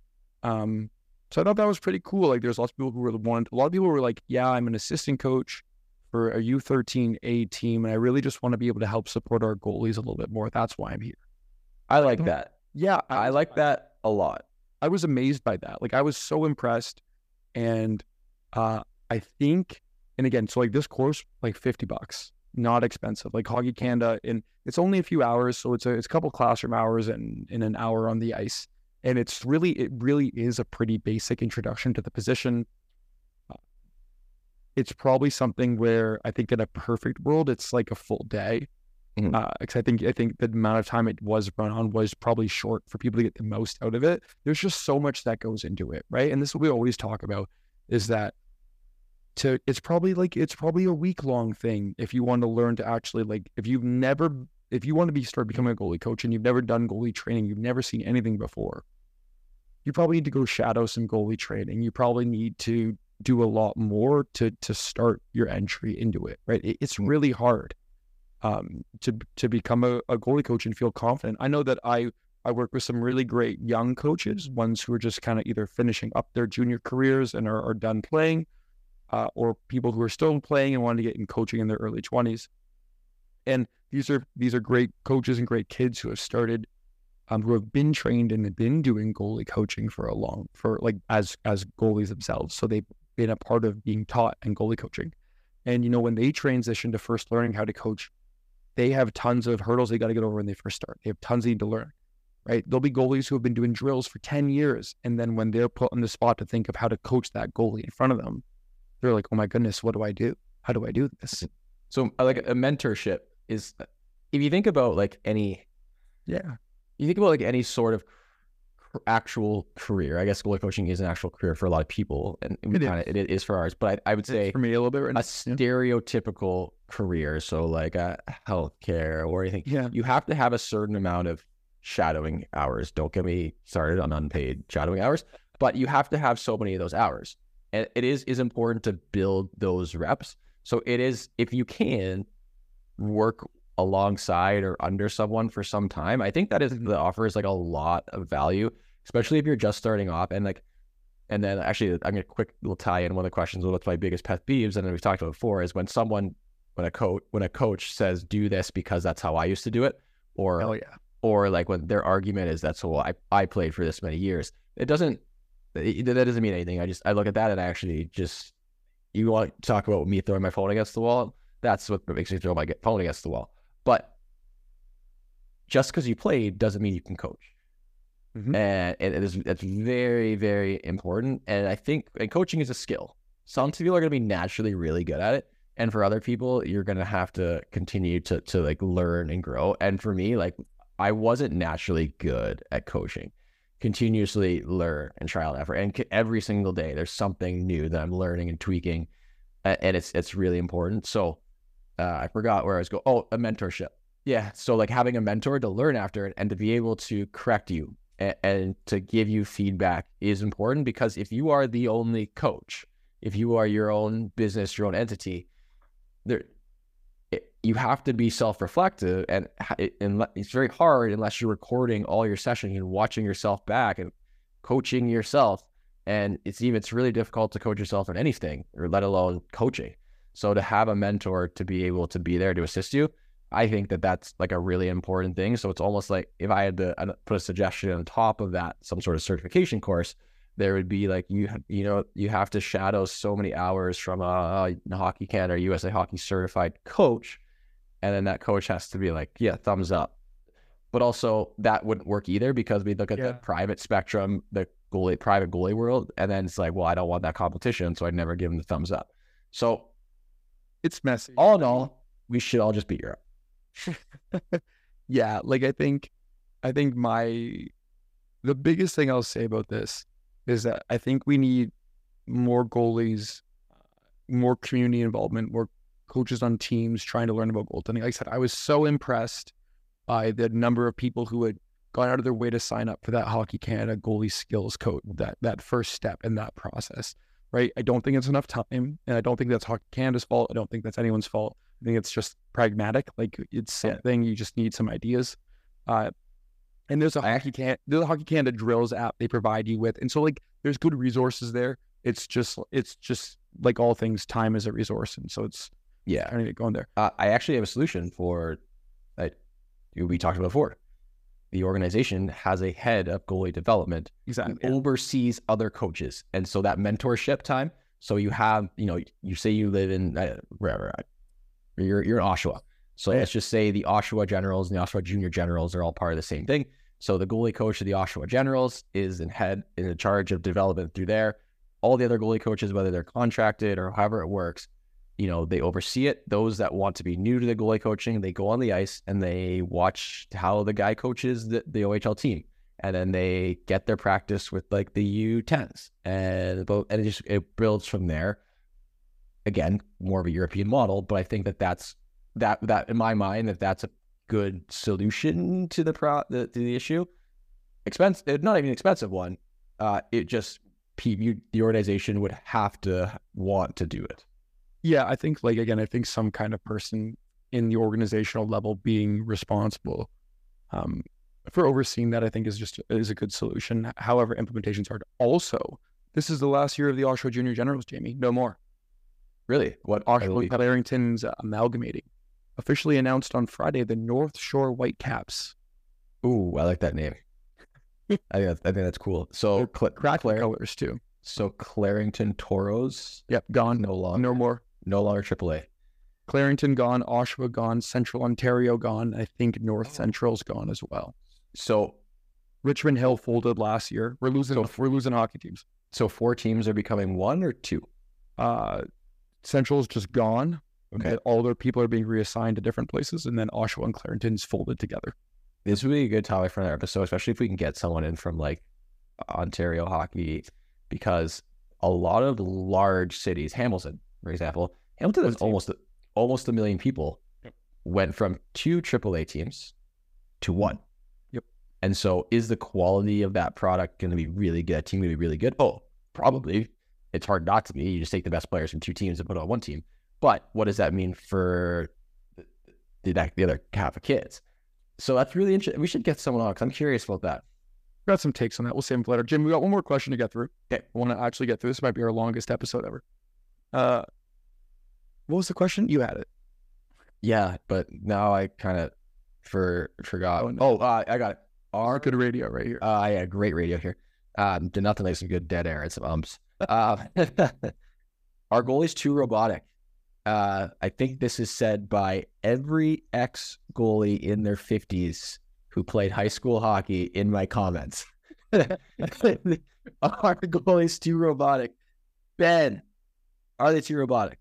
Um, so I thought that was pretty cool. Like there's lots of people who were the one, a lot of people were like, yeah, I'm an assistant coach for a U thirteen A team, and I really just want to be able to help support our goalies a little bit more. That's why I'm here. I like that. Yeah. I, I like that a lot. I was amazed by that. Like I was so impressed. And uh, I think, and again, so like this course, like fifty bucks, not expensive. Like Hockey Canada, and it's only a few hours. So it's a, it's a couple classroom hours and in an hour on the ice. And it's really, it really is a pretty basic introduction to the position. Uh, it's probably something where I think in a perfect world, it's like a full day. Mm-hmm. Uh, cause I think, I think the amount of time it was run on was probably short for people to get the most out of it. There's just so much that goes into it. Right. And this is what we always talk about, is that to, it's probably like, it's probably a week long thing. If you want to learn to actually, like, if you've never, if you want to be start becoming a goalie coach and you've never done goalie training, you've never seen anything before, you probably need to go shadow some goalie training. You probably need to do a lot more to, to start your entry into it. Right. It, it's really hard. Um, to to become a, a goalie coach and feel confident. I know that I, I work with some really great young coaches, ones who are just kind of either finishing up their junior careers and are, are done playing, uh, or people who are still playing and want to get in coaching in their early twenties. And these are these are great coaches and great kids who have started, um, who have been trained and have been doing goalie coaching for a long, for like as as goalies themselves. So they've been a part of being taught and goalie coaching. And you know, when they transition to first learning how to coach, they have tons of hurdles they got to get over when they first start. They have tons they need to learn, right? There'll be goalies who have been doing drills for ten years. And then when they're put on the spot to think of how to coach that goalie in front of them, they're like, oh my goodness, what do I do? How do I do this? So like a mentorship is, if you think about like any, yeah, you think about like any sort of actual career. I guess goalie coaching is an actual career for a lot of people, and it, kinda, it is for ours. But I, I would say for me a little bit right a now. stereotypical career, so like a healthcare or anything. Yeah, you have to have a certain amount of shadowing hours. Don't get me started on unpaid shadowing hours, but you have to have so many of those hours, and it is is important to build those reps. So it is, if you can work alongside or under someone for some time, I think that is that offers like a lot of value, especially if you're just starting off. And like, and then actually, I'm gonna quick little tie in one of the questions. What's my biggest pet peeves? And we've talked about before, is when someone, when a coach, when a coach says, "Do this because that's how I used to do it," or oh yeah, or like when their argument is that's well, I, I played for this many years. It doesn't, it, that doesn't mean anything. I just, I look at that and I actually just, you want to talk about me throwing my phone against the wall? That's what makes me throw my phone against the wall. But just because you played doesn't mean you can coach. Mm-hmm. And, and it is, it's very, very important. And I think and coaching is a skill. Some people are going to be naturally really good at it. And for other people, you're going to have to continue to, to like learn and grow. And for me, like I wasn't naturally good at coaching. Continuously learn and trial and effort. And every single day, there's something new that I'm learning and tweaking. And it's, it's really important. So uh, I forgot where I was going. Oh, a mentorship. Yeah. So like having a mentor to learn after it and to be able to correct you and, and to give you feedback is important, because if you are the only coach, if you are your own business, your own entity, there, it, you have to be self-reflective, and it, and it's very hard unless you're recording all your sessions and watching yourself back and coaching yourself. And it's even, it's really difficult to coach yourself in anything, or let alone coaching. So to have a mentor to be able to be there to assist you, I think that that's like a really important thing. So it's almost like if I had to put a suggestion on top of that, some sort of certification course, there would be like, you you know, you have to shadow so many hours from a, a Hockey Canada or U S A Hockey certified coach. And then that coach has to be like, yeah, thumbs up. But also that wouldn't work either, because we look at yeah. the private spectrum, the goalie, private goalie world. And then it's like, well, I don't want that competition, so I'd never give them the thumbs up. So it's messy. All in all, we should all just beat Europe. Yeah. Like I think, I think my, the biggest thing I'll say about this is that I think we need more goalies, more community involvement, more coaches on teams trying to learn about goaltending. Like I said, I was so impressed by the number of people who had gone out of their way to sign up for that Hockey Canada goalie skills coach, that that first step in that process, right? I don't think it's enough time, and I don't think that's Hockey Canada's fault. I don't think that's anyone's fault. I think it's just pragmatic. Like it's something, you just need some ideas. Uh, And there's a Hockey Can there's a Hockey Canada drills app they provide you with, and so like there's good resources there. It's just it's just like all things, time is a resource, and so it's yeah, trying to get going there. Uh, I actually have a solution for that we talked about before. The organization has a head of goalie development exactly who oversees other coaches, and so that mentorship time. So you have, you know, you say you live in uh, wherever you're you're in Oshawa. So let's just say the Oshawa Generals and the Oshawa Junior Generals are all part of the same thing. So the goalie coach of the Oshawa Generals is in head in charge of development through there. All the other goalie coaches, whether they're contracted or however it works, you know, they oversee it. Those that want to be new to the goalie coaching, they go on the ice and they watch how the guy coaches the, the O H L team. And then they get their practice with like the U tens. And, and it just it builds from there. Again, more of a European model, but I think that that's that that in my mind that that's a good solution to the pro the, to the issue. Expense, not even an expensive one. Uh, it just you, the organization would have to want to do it. Yeah, I think like again, I think some kind of person in the organizational level being responsible um, for overseeing that, I think is just is a good solution. However, implementation's hard. Also, this is the last year of the Oshawa Junior Generals, Jamie. No more. Really? What Oshawa and Clarington's uh, amalgamating. Officially announced on Friday, the North Shore Whitecaps. Ooh, I like that name. I think that's, I think that's cool. So Cl- Crack Clare- colors too. So Clarington Toros. Yep, gone. No longer. No more. No longer triple A. Clarington gone. Oshawa gone. Central Ontario gone. I think North oh. Central's gone as well. So Richmond Hill folded last year. We're losing. So, we're losing hockey teams. So four teams are becoming one or two. Uh, Central's just gone. Okay. All their people are being reassigned to different places, and then Oshawa and Clarington's folded together. This would be a good topic for another episode, especially if we can get someone in from like Ontario hockey, because a lot of large cities, Hamilton, for example, Hamilton is almost almost a million people, yep. went from two triple A teams to one. Yep. And so, is the quality of that product going to be really good? A team going to be really good? Oh, probably. It's hard not to be. You just take the best players from two teams and put it on one team. But what does that mean for the, the, the other half of kids? So that's really interesting. We should get someone on because I'm curious about that. Got some takes on that. We'll save them for later. Jim, we got one more question to get through. Okay. I want to actually get through. This might be our longest episode ever. Uh, what was the question? You had it. Yeah, but now I kind of For forgot. Oh, no. Oh, uh, I got it. Our good radio right here. Uh, yeah, great radio here. Um, did nothing like some good dead air and some umps. Uh, our goalie's too robotic. Uh, I think this is said by every ex-goalie in their fifties who played high school hockey in my comments. Our goalie's too robotic. Ben, are they too robotic?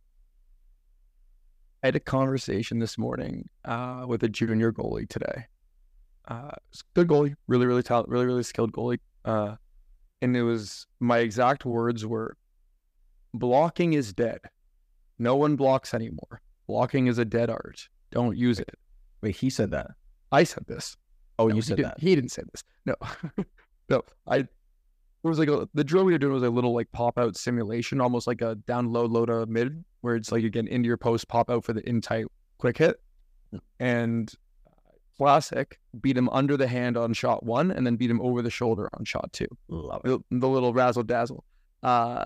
I had a conversation this morning uh, with a junior goalie today. Uh, good goalie, really, really talented, really, really skilled goalie. Uh, and it was, my exact words were, blocking is dead. No one blocks anymore. Blocking is a dead art. Don't use it. Wait, he said that. I said this. Oh, no, you he said didn't, that. He didn't say this. No, no. I. It was like a, the drill we were doing was a little like pop out simulation, almost like a down low, low to mid, where it's like you get into your post, pop out for the in tight quick hit. And Classic beat him under the hand on shot one, and then beat him over the shoulder on shot two. Love it. The, the little razzle dazzle. Uh,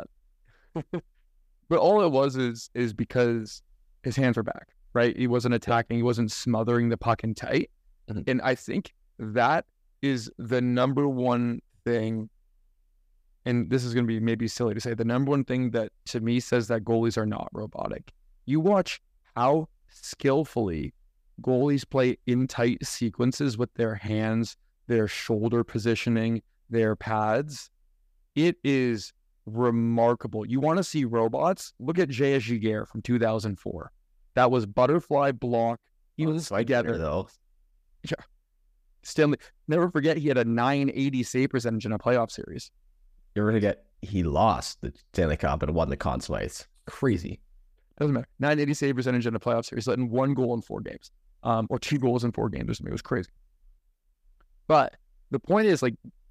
but all it was is is because his hands were back, right? He wasn't attacking. He wasn't smothering the puck in tight. Mm-hmm. And I think that is the number one thing. And this is going to be maybe silly to say, the number one thing that to me says that goalies are not robotic. You watch how skillfully goalies play in tight sequences with their hands, their shoulder positioning, their pads. It is remarkable. You want to see robots? Look at J S Giguère from two thousand four. That was butterfly block. He Oh, was right together though. Yeah. Stanley, never forget he had a nine eighty save percentage in a playoff series. You're gonna get. He lost the Stanley Cup and won the Conn Smythe. Crazy. Doesn't matter. nine eighty save percentage in a playoff series, letting one goal in four games, um, or two goals in four games or something. It was crazy. But the point is, like,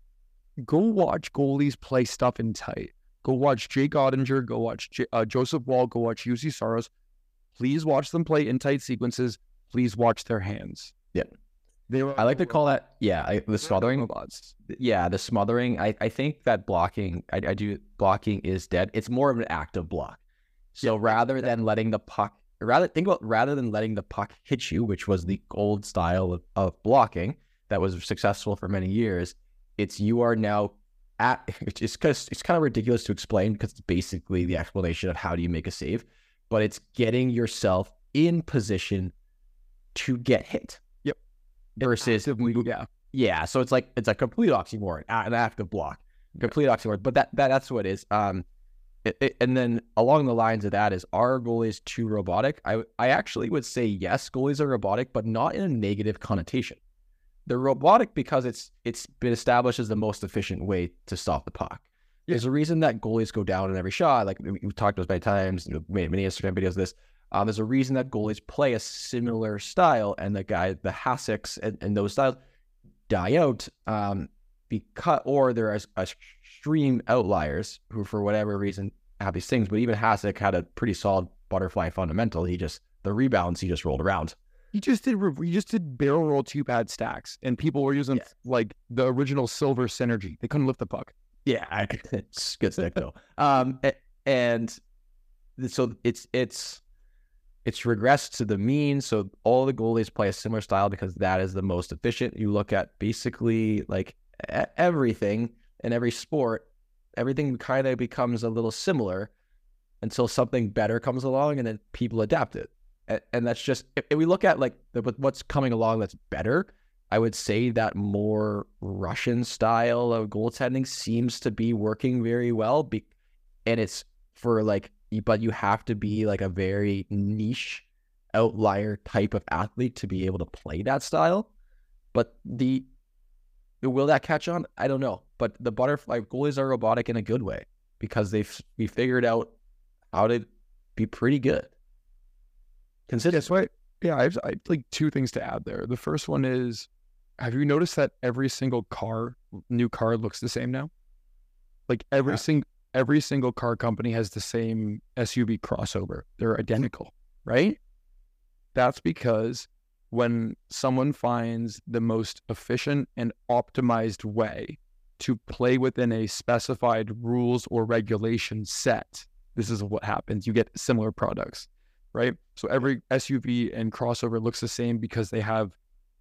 go watch goalies play stuff in tight. Go watch Jake Ottinger. Go watch J- uh, Joseph Wall. Go watch U C Saros. Please watch them play in tight sequences. Please watch their hands. Yeah. They were, I like to call that, yeah, I, the smothering. robots. Yeah, the smothering. I, I think that blocking, I, I do, blocking is dead. It's more of an active block. So rather than letting the puck, rather think about, rather than letting the puck hit you, which was the old style of, of blocking that was successful for many years, it's you are now at, it's, cause it's kind of ridiculous to explain because it's basically the explanation of how do you make a save, but it's getting yourself in position to get hit. Versus, yeah, yeah. So it's like it's a complete oxymoron, an active block, complete oxymoron. But that, that that's what it is. Um, it, it, and then along the lines of that is, are goalies too robotic? I I actually would say yes, goalies are robotic, but not in a negative connotation. They're robotic because it's it's been established as the most efficient way to stop the puck. Yeah. There's a reason that goalies go down in every shot. Like we've talked about many times, you know, made many Instagram videos of this. Um, there's a reason that goalies play a similar style, and the guy, the Hasics and, and those styles die out um, because, or there are extreme outliers who, for whatever reason, have these things. But even Hasek had a pretty solid butterfly fundamental. He just the rebounds he just rolled around. He just did. He just did barrel roll two pad stacks, and people were using yeah. like the original silver synergy. They couldn't lift the puck. Yeah, I, it's good stick though. Um, and so it's it's. It's regressed to the mean, so all the goalies play a similar style because that is the most efficient. You look at basically like everything in every sport, everything kind of becomes a little similar until something better comes along, and then people adapt it. And, and that's just, if, if we look at like the, what's coming along that's better, I would say that more Russian style of goaltending seems to be working very well. Be, and it's for like, but you have to be like a very niche outlier type of athlete to be able to play that style. But the will that catch on? I don't know. But the butterfly goalies are robotic in a good way because they've we figured out how to be pretty good. Consistent. Yes, right. Yeah, I have, I have like two things to add there. The first one is, have you noticed that every single car, new car looks the same now? Like every yeah. single every single car company has the same S U V crossover. They're identical, right? That's because when someone finds the most efficient and optimized way to play within a specified rules or regulation set, this is what happens. You get similar products, right? So every S U V and crossover looks the same because they have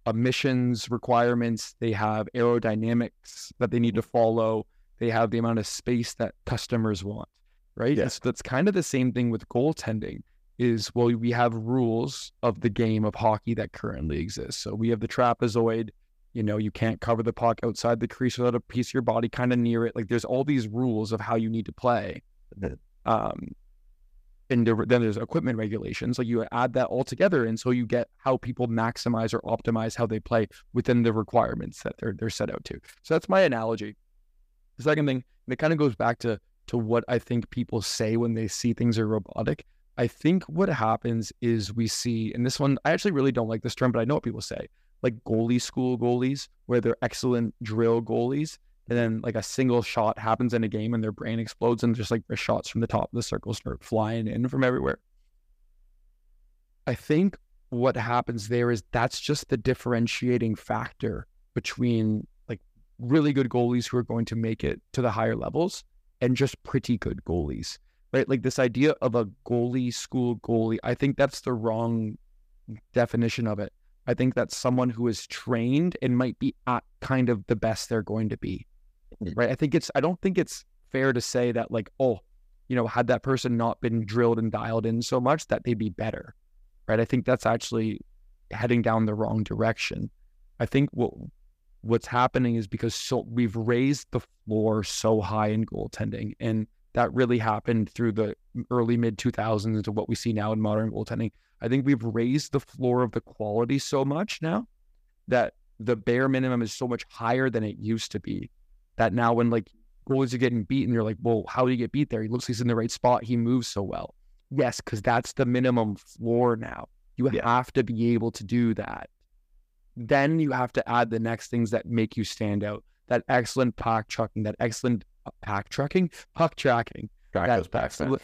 emissions requirements, they have aerodynamics that they need to follow, they have the amount of space that customers want, right? Yes. That's kind of the same thing with goaltending is, well, we have rules of the game of hockey that currently exist. So we have the trapezoid, you know, you can't cover the puck outside the crease without a piece of your body kind of near it. Like there's all these rules of how you need to play. Um, and there, then there's equipment regulations. Like you add that all together, and so you get how people maximize or optimize how they play within the requirements that they're they're set out to. So that's my analogy. The second thing, and it kind of goes back to to what I think people say when they see things are robotic. I think what happens is we see, and this one, I actually really don't like this term, but I know what people say, like goalie school goalies, where they're excellent drill goalies, and then like a single shot happens in a game and their brain explodes and just like the shots from the top of the circle start flying in from everywhere. I think what happens there is that's just the differentiating factor between like really good goalies who are going to make it to the higher levels and just pretty good goalies, right? Like this idea of a goalie school goalie, I think that's the wrong definition of it. I think that's someone who is trained and might be at kind of the best they're going to be, right? I think it's, I don't think it's fair to say that like, oh, you know, had that person not been drilled and dialed in so much that they'd be better, right? I think that's actually heading down the wrong direction. I think what what's happening is because so we've raised the floor so high in goaltending, and that really happened through the early mid two thousands to what we see now in modern goaltending. I think we've raised the floor of the quality so much now that the bare minimum is so much higher than it used to be, that now when like goalies are getting beaten, you're like, well, how do you get beat there? He looks like he's in the right spot. He moves so well. Yes, because that's the minimum floor now. You yeah. have to be able to do that. Then you have to add the next things that make you stand out. That excellent puck tracking, that excellent uh, pack tracking, puck tracking. Track that, those packs, excellent,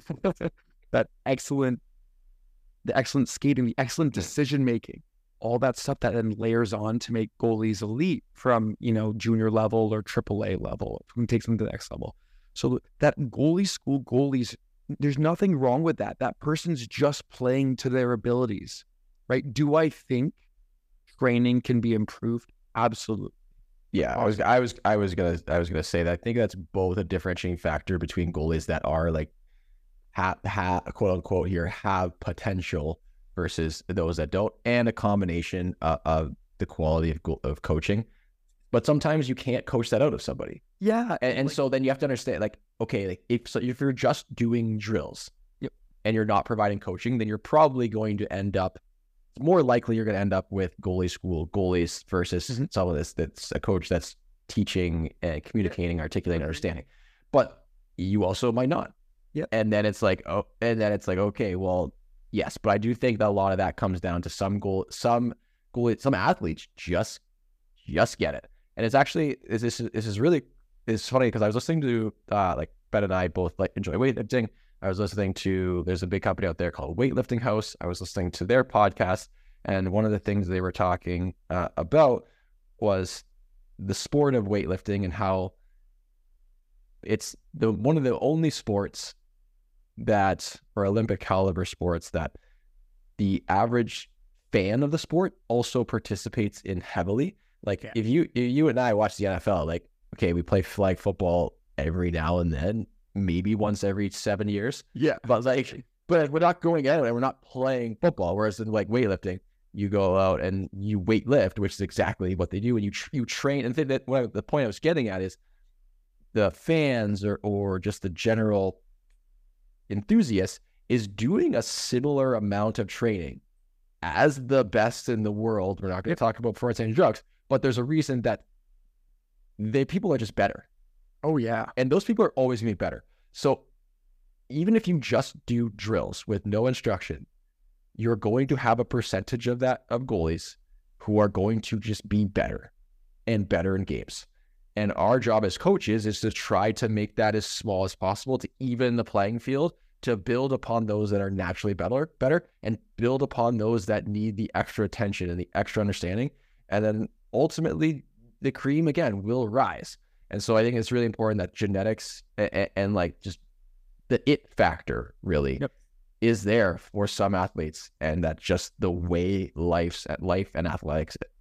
that excellent, the excellent skating, the excellent decision making, all that stuff that then layers on to make goalies elite from, you know, junior level or triple A level, who takes them to the next level. So that goalie school goalies, there's nothing wrong with that. That person's just playing to their abilities, right? Do I think training can be improved? Absolutely. Yeah, I was, I was, I was gonna, I was gonna say that. I think that's both a differentiating factor between goalies that are like, have, have quote unquote here, have potential versus those that don't, and a combination uh, of the quality of go- of coaching. But sometimes you can't coach that out of somebody. Yeah, and, and like, so then you have to understand, like, okay, like if so, if you're just doing drills, yep. and you're not providing coaching, then you're probably going to end up. More likely you're going to end up with goalie school goalies versus mm-hmm. some of this that's a coach that's teaching and communicating, articulating, understanding. But you also might not. Yeah. And then it's like, oh, and then it's like, okay, well, yes, but I do think that a lot of that comes down to some goal, some goal, some athletes just, just get it. And it's actually, this is, this is really, it's funny because I was listening to, uh, like Ben and I both like enjoy weightlifting. I was listening to, there's a big company out there called Weightlifting House. I was listening to their podcast, and one of the things they were talking uh, about was the sport of weightlifting and how it's the one of the only sports that, or Olympic caliber sports, that the average fan of the sport also participates in heavily. Like yeah. if you if you and I watch the N F L, like, okay, we play flag football every now and then, maybe once every seven years. Yeah. But like, but we're not going anywhere. We're not playing football. Whereas in like weightlifting, you go out and you weight lift, which is exactly what they do. And you, tr- you train. And that what I, the point I was getting at is the fans or, or just the general enthusiast is doing a similar amount of training as the best in the world. We're not going to talk about performance and drugs, but there's a reason that they people are just better. Oh, yeah. And those people are always going to be better. So even if you just do drills with no instruction, you're going to have a percentage of that of goalies who are going to just be better and better in games. And our job as coaches is to try to make that as small as possible, to even the playing field, to build upon those that are naturally better, better and build upon those that need the extra attention and the extra understanding. And then ultimately the cream again will rise. And so I think it's really important that genetics and, and like just the it factor really yep. is there for some athletes, and that just the way life's life and athletics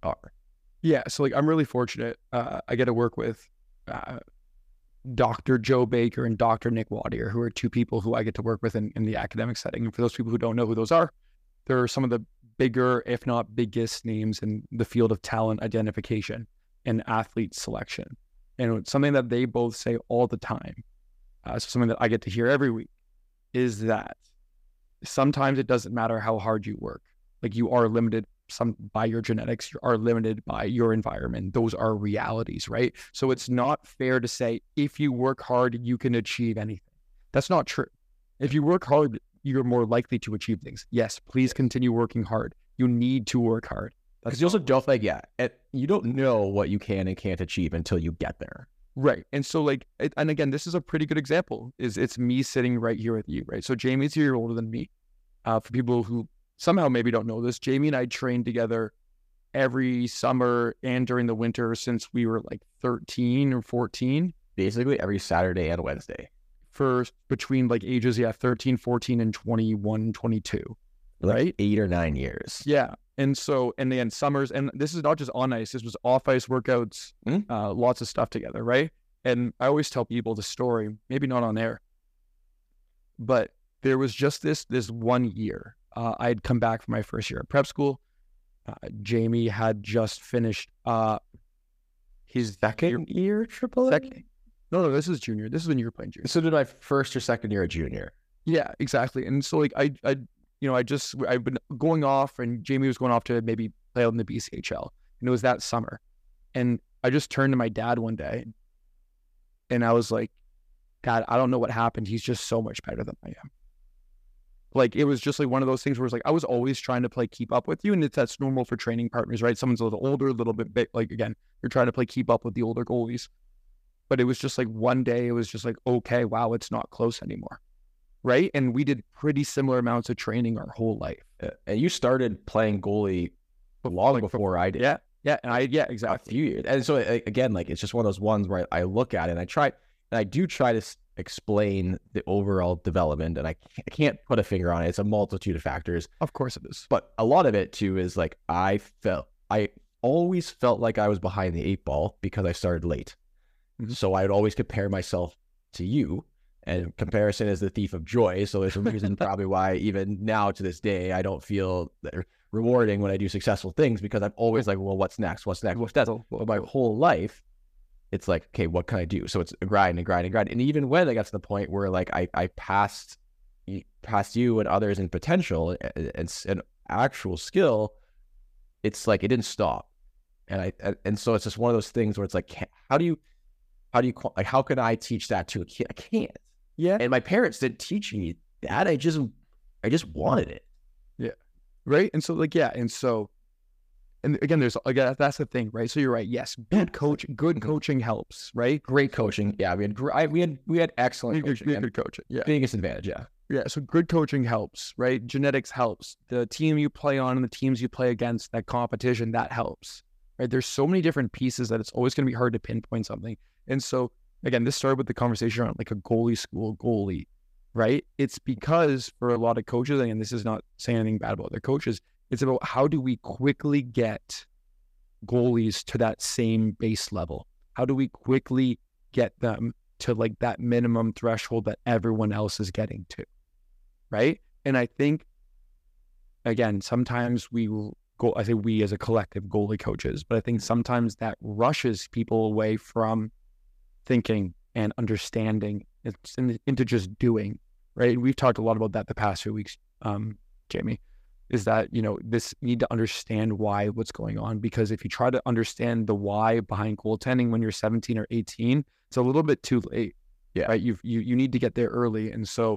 are. Yeah, so like I'm really fortunate. Uh, I get to work with uh, Doctor Joe Baker and Doctor Nick Wadier, who are two people who I get to work with in, in the academic setting. And for those people who don't know who those are, they're some of the bigger, if not biggest names in the field of talent identification and athlete selection. And it's something that they both say all the time, uh, so something that I get to hear every week, is that sometimes it doesn't matter how hard you work. Like you are limited some by your genetics, you are limited by your environment. Those are realities, right? So it's not fair to say if you work hard, you can achieve anything. That's not true. If you work hard, you're more likely to achieve things. Yes, please continue working hard. You need to work hard. Because you also don't like, yeah, it, you don't know what you can and can't achieve until you get there. Right. And so like, it, and again, this is a pretty good example, is it's me sitting right here with you, right? So Jamie's a year older than me. Uh, for people who somehow maybe don't know this, Jamie and I trained together every summer and during the winter since we were like thirteen or fourteen. Basically every Saturday and Wednesday. For between like ages, yeah, thirteen, fourteen, and twenty-one, twenty-two. Like right? Eight or nine years. Yeah. And so, and then summers, and this is not just on ice, this was off ice workouts, mm-hmm. uh, lots of stuff together, right? And I always tell people the story, maybe not on air, but there was just this, this one year. Uh, I had come back from my first year at prep school. Uh, Jamie had just finished uh, his second year, year triple A? Second. No, no, this is junior. This is when you were playing junior. So did my first or second year at junior. Yeah, exactly. And so like I, I, you know, I just, I've been going off and Jamie was going off to maybe play out in the B C H L. And it was that summer. And I just turned to my dad one day and I was like, Dad, I don't know what happened. He's just so much better than I am. Like, it was just like one of those things where it's like, I was always trying to play keep up with you. And it's, that's normal for training partners, right? Someone's a little older, a little bit big. Like, again, you're trying to play keep up with the older goalies. But it was just like one day, it was just like, okay, wow, it's not close anymore. Right. And we did pretty similar amounts of training our whole life. Uh, and you started playing goalie long like, before I did. Yeah. Yeah. And I, yeah, exactly. A few years. And so, again, like, it's just one of those ones where I, I look at it and I try, and I do try to explain the overall development, and I can't put a finger on it. It's a multitude of factors. Of course it is. But a lot of it too is like, I felt, I always felt like I was behind the eight ball because I started late. Mm-hmm. So I'd always compare myself to you, and comparison is the thief of joy. So there's a reason probably why even now to this day, I don't feel rewarding when I do successful things, because I'm always like, well, what's next? What's next? What's next? But my whole life, it's like, okay, what can I do? So it's a grind and grind and grind. And even when I got to the point where like I, I passed, passed you and others in potential and, and, and actual skill, it's like, it didn't stop. And I, and so it's just one of those things where it's like, how do you, how do you, like, how can I teach that to a kid? I can't. Yeah. And my parents didn't teach me that. I just, I just wanted it. Yeah. Right. And so like, yeah. And so, and again, there's, again, that's the thing, right? So you're right. Yes. Good coach, good coaching helps, right? Great coaching. Yeah. We had, we had, we had excellent good, coaching. Good coaching. Yeah. Biggest advantage. Yeah. Yeah. So good coaching helps, right? Genetics helps. The team you play on and the teams you play against, that competition, that helps, right? There's so many different pieces that it's always going to be hard to pinpoint something. And so, again, this started with the conversation around like a goalie school goalie, right? It's because for a lot of coaches, and this is not saying anything bad about their coaches, it's about how do we quickly get goalies to that same base level? How do we quickly get them to like that minimum threshold that everyone else is getting to, right? And I think, again, sometimes we will go, I say we as a collective goalie coaches, but I think sometimes that rushes people away from thinking and understanding it's in, into just doing, right? We've talked a lot about that the past few weeks, um, Jamie, is that, you know, this need to understand why, what's going on, because if you try to understand the why behind goaltending when you're seventeen or eighteen, it's a little bit too late. Yeah. Right. You've, you, you need to get there early. And so,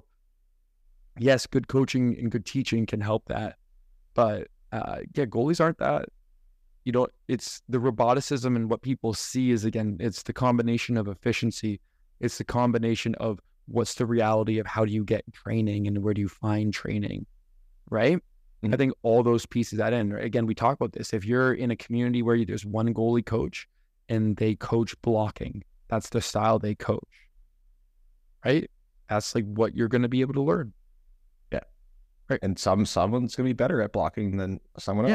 yes, good coaching and good teaching can help that. But uh, yeah, goalies aren't that. You know, it's the roboticism, and what people see is, again, it's the combination of efficiency. It's the combination of what's the reality of how do you get training and where do you find training, right? Mm-hmm. I think all those pieces that in, right? Again, we talk about this. If you're in a community where you, there's one goalie coach and they coach blocking, that's the style they coach, right? That's like what you're going to be able to learn. Yeah. Right. And some someone's going to be better at blocking than someone yeah. else.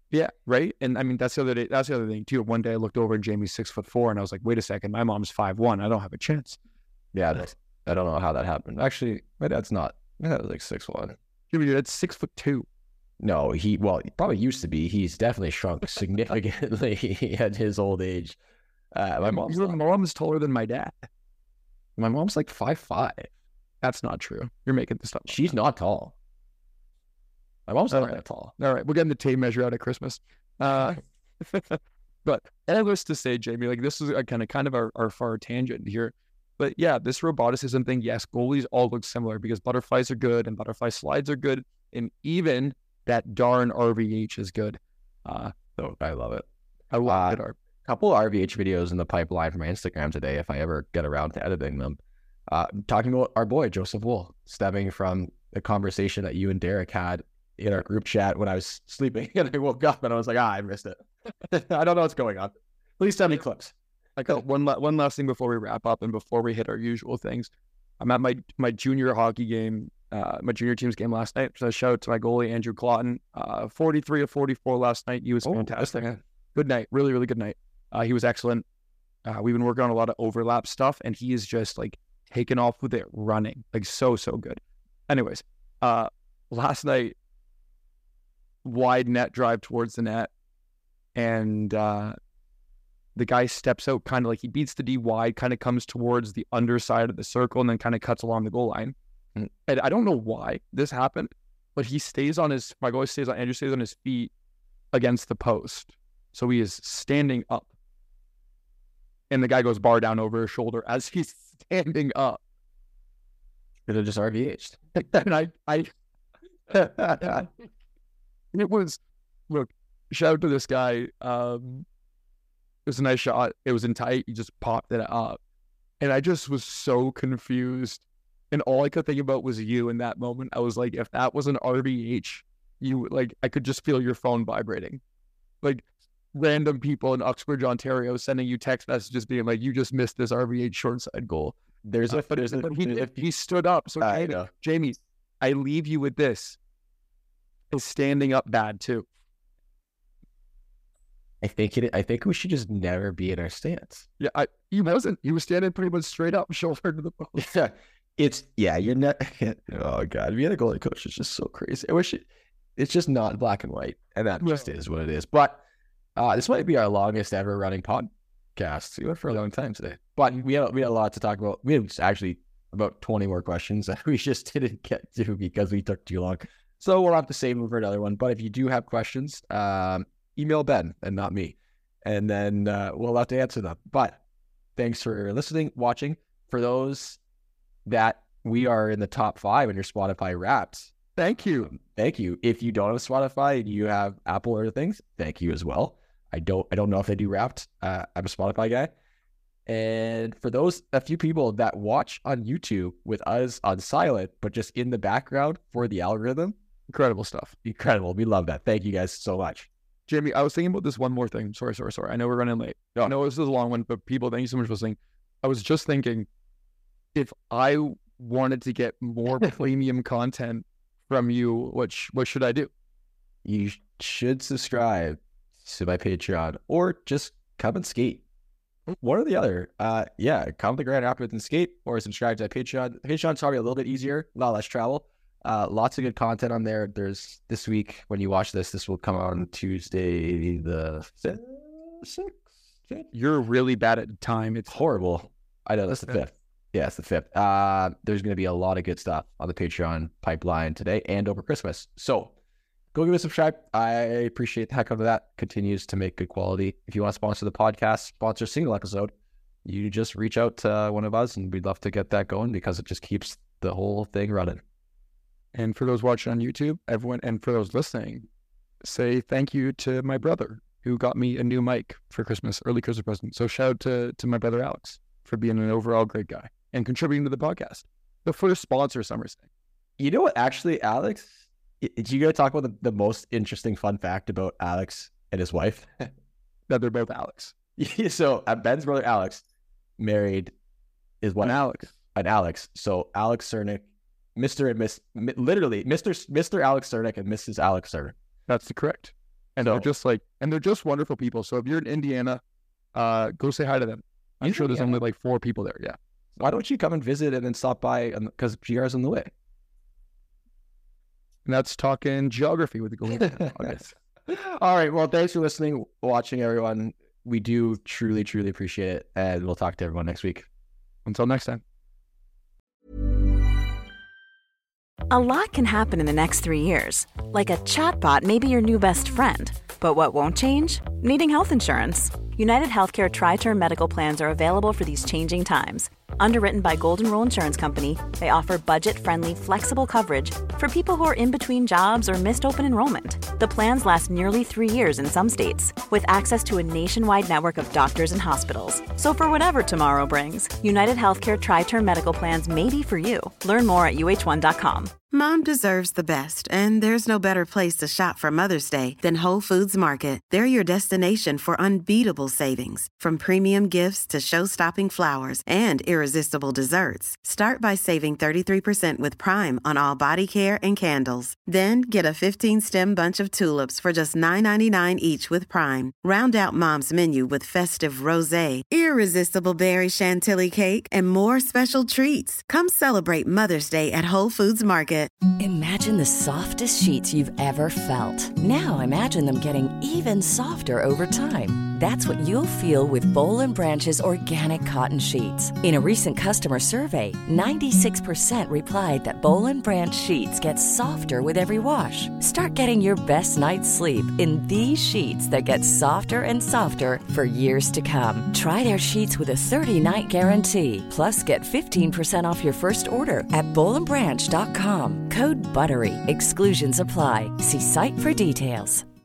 Yeah, right. And I mean, that's the other day. That's the other thing too. One day I looked over and Jamie's six foot four, and I was like, "Wait a second, my mom's five one. I don't have a chance." Yeah, that's, I don't know how that happened. Actually, my dad's not. My dad's like six one. Jamie, your dad's six foot two. No, he well, he probably used to be. He's definitely shrunk significantly at his old age. Uh, my mom's Your not- mom is taller than my dad. my mom's like five five. That's not true. You're making this stuff up. She's not tall. My mom's All not right. that tall. All right, we're getting the tape measure out at Christmas. Uh, but needless to say, Jamie, like this is a kind of kind of our, our far tangent here. But yeah, this roboticism thing, yes, goalies all look similar because butterflies are good and butterfly slides are good, and even that darn R V H is good. Uh, So I love it. I love Uh, it. R- Couple R V H videos in the pipeline for my Instagram today, if I ever get around to editing them. Uh, talking about our boy Joseph Wool, stemming from the conversation that you and Derek had in our group chat when I was sleeping, and I woke up and I was like, ah, I missed it. I don't know what's going on. Please send me clips. Like uh, one la- one last thing before we wrap up and before we hit our usual things. I'm at my my junior hockey game, uh, my junior team's game last night. So shout out to my goalie Andrew Claughton, uh, forty-three of forty-four last night. He was Oh, fantastic. that's- Good night, really really good night. Uh, he was excellent. Uh, we've been working on a lot of overlap stuff, and he is just like taking off with it, running like so so good. Anyways, uh, last night, wide net drive towards the net, and uh, the guy steps out kind of like he beats the D wide, kind of comes towards the underside of the circle, and then kind of cuts along the goal line. Mm. And I don't know why this happened, but he stays on his, my goalie stays on, Andrew stays on his feet against the post. So he is standing up. And the guy goes bar down over his shoulder as he's standing up. Could have just R V H'd. And I, I, it was, look, shout out to this guy. Um, it was a nice shot. It was in tight. He just popped it up. And I just was so confused. And all I could think about was you in that moment. I was like, if that was an R V H, you like, I could just feel your phone vibrating. Like random people in Uxbridge, Ontario sending you text messages being like, you just missed this R V H short side goal. There's a, Uh, but there's a, but he, there's a- did- he stood up. So I Jamie, know. Jamie, I leave you with this. Is standing up bad too? I think it, I think we should just never be in our stance. Yeah, I he wasn't. He was standing pretty much straight up, shoulder to the post. Yeah, it's yeah. You're not. Oh god, being a goalie coach is just so crazy. I wish it. It's just not black and white, and that No. just is what it is. But uh, this might be our longest ever running podcast. We went for a long time today, but we had we had a lot to talk about. We had actually about twenty more questions that we just didn't get to because we took too long. So we'll have to save them for another one. But if you do have questions, um, email Ben and not me, and then uh, we'll have to answer them. But thanks for listening, watching. For those that we are in the top five in your Spotify Wrapped, Thank you. um, thank you. If you don't have Spotify and you have Apple or things, thank you as well. I don't I don't know if they do Wrapped. Uh, I'm a Spotify guy. And for those a few people that watch on YouTube with us on silent, but just in the background for the algorithm, Incredible stuff. incredible. We love that. Thank you guys so much. Jamie, I was thinking about this one more thing. Sorry, sorry, sorry. I know we're running late. I know this is a long one, but people, thank you so much for listening. I was just thinking, if I wanted to get more premium content from you, what sh- what should I do? You should subscribe to my Patreon or just come and skate. One or the other. Uh, yeah, come to Grand Rapids and skate or subscribe to my Patreon. Patreon's probably a little bit easier, a lot less travel. Uh, lots of good content on there. There's this week, when you watch this, this will come on Tuesday the sixth. You're really bad at time. It's Horrible. I know, that's the Fifth. fifth. Yeah, it's the fifth. Uh, there's going to be a lot of good stuff on the Patreon pipeline today and over Christmas. So go give it a subscribe. I appreciate the heck out of that. Continues to make good quality. If you want to sponsor the podcast, sponsor a single episode, you just reach out to one of us and we'd love to get that going because it just keeps the whole thing running. And for those watching on YouTube, everyone, and for those listening, say thank you to my brother who got me a new mic for Christmas, early Christmas present. So shout out to, to my brother Alex for being an overall great guy and contributing to the podcast. The first sponsor, Summer's thing. You know what, actually, Alex, i- did you go talk about the, the most interesting fun fact about Alex and his wife? That they're both Alex. So uh, Ben's brother Alex married his wife. And Alex. And Alex. So Alex Cernick, Mister and Miss, mi- literally Mister S- Mister Alex Cernick and Missus Alex Cernick. That's the correct. And So- they're just like, and they're just wonderful people. So if you're in Indiana, uh, go say hi to them. I'm In sure there's Indiana? only like four people there. Yeah. Why don't you come and visit and then stop by? Because G R's on the way. And that's talking geography with the Golden podcast. All right. Well, thanks for listening, watching, everyone. We do truly, truly appreciate it. And we'll talk to everyone next week. Until next time. A lot can happen in the next three years. Like a chatbot may be your new best friend. But what won't change? Needing health insurance. United Healthcare Tri-Term Medical Plans are available for these changing times. Underwritten by Golden Rule Insurance Company, they offer budget-friendly, flexible coverage for people who are in between jobs or missed open enrollment. The plans last nearly three years in some states, with access to a nationwide network of doctors and hospitals. So for whatever tomorrow brings, United Healthcare Tri-Term Medical Plans may be for you. Learn more at U H one dot com. Mom deserves the best, and there's no better place to shop for Mother's Day than Whole Foods Market. They're your destination for unbeatable savings, from premium gifts to show-stopping flowers and irresistible desserts. Start by saving thirty-three percent with Prime on all body care and candles. Then get a fifteen-stem bunch of tulips for just nine ninety-nine each with Prime. Round out Mom's menu with festive rosé, irresistible berry chantilly cake, and more special treats. Come celebrate Mother's Day at Whole Foods Market. Imagine the softest sheets you've ever felt. Now imagine them getting even softer over time. That's what you'll feel with Boll and Branch's organic cotton sheets. In a recent customer survey, ninety-six percent replied that Boll and Branch sheets get softer with every wash. Start getting your best night's sleep in these sheets that get softer and softer for years to come. Try their sheets with a thirty-night guarantee. Plus, get fifteen percent off your first order at boll and branch dot com. Code BUTTERY. Exclusions apply. See site for details.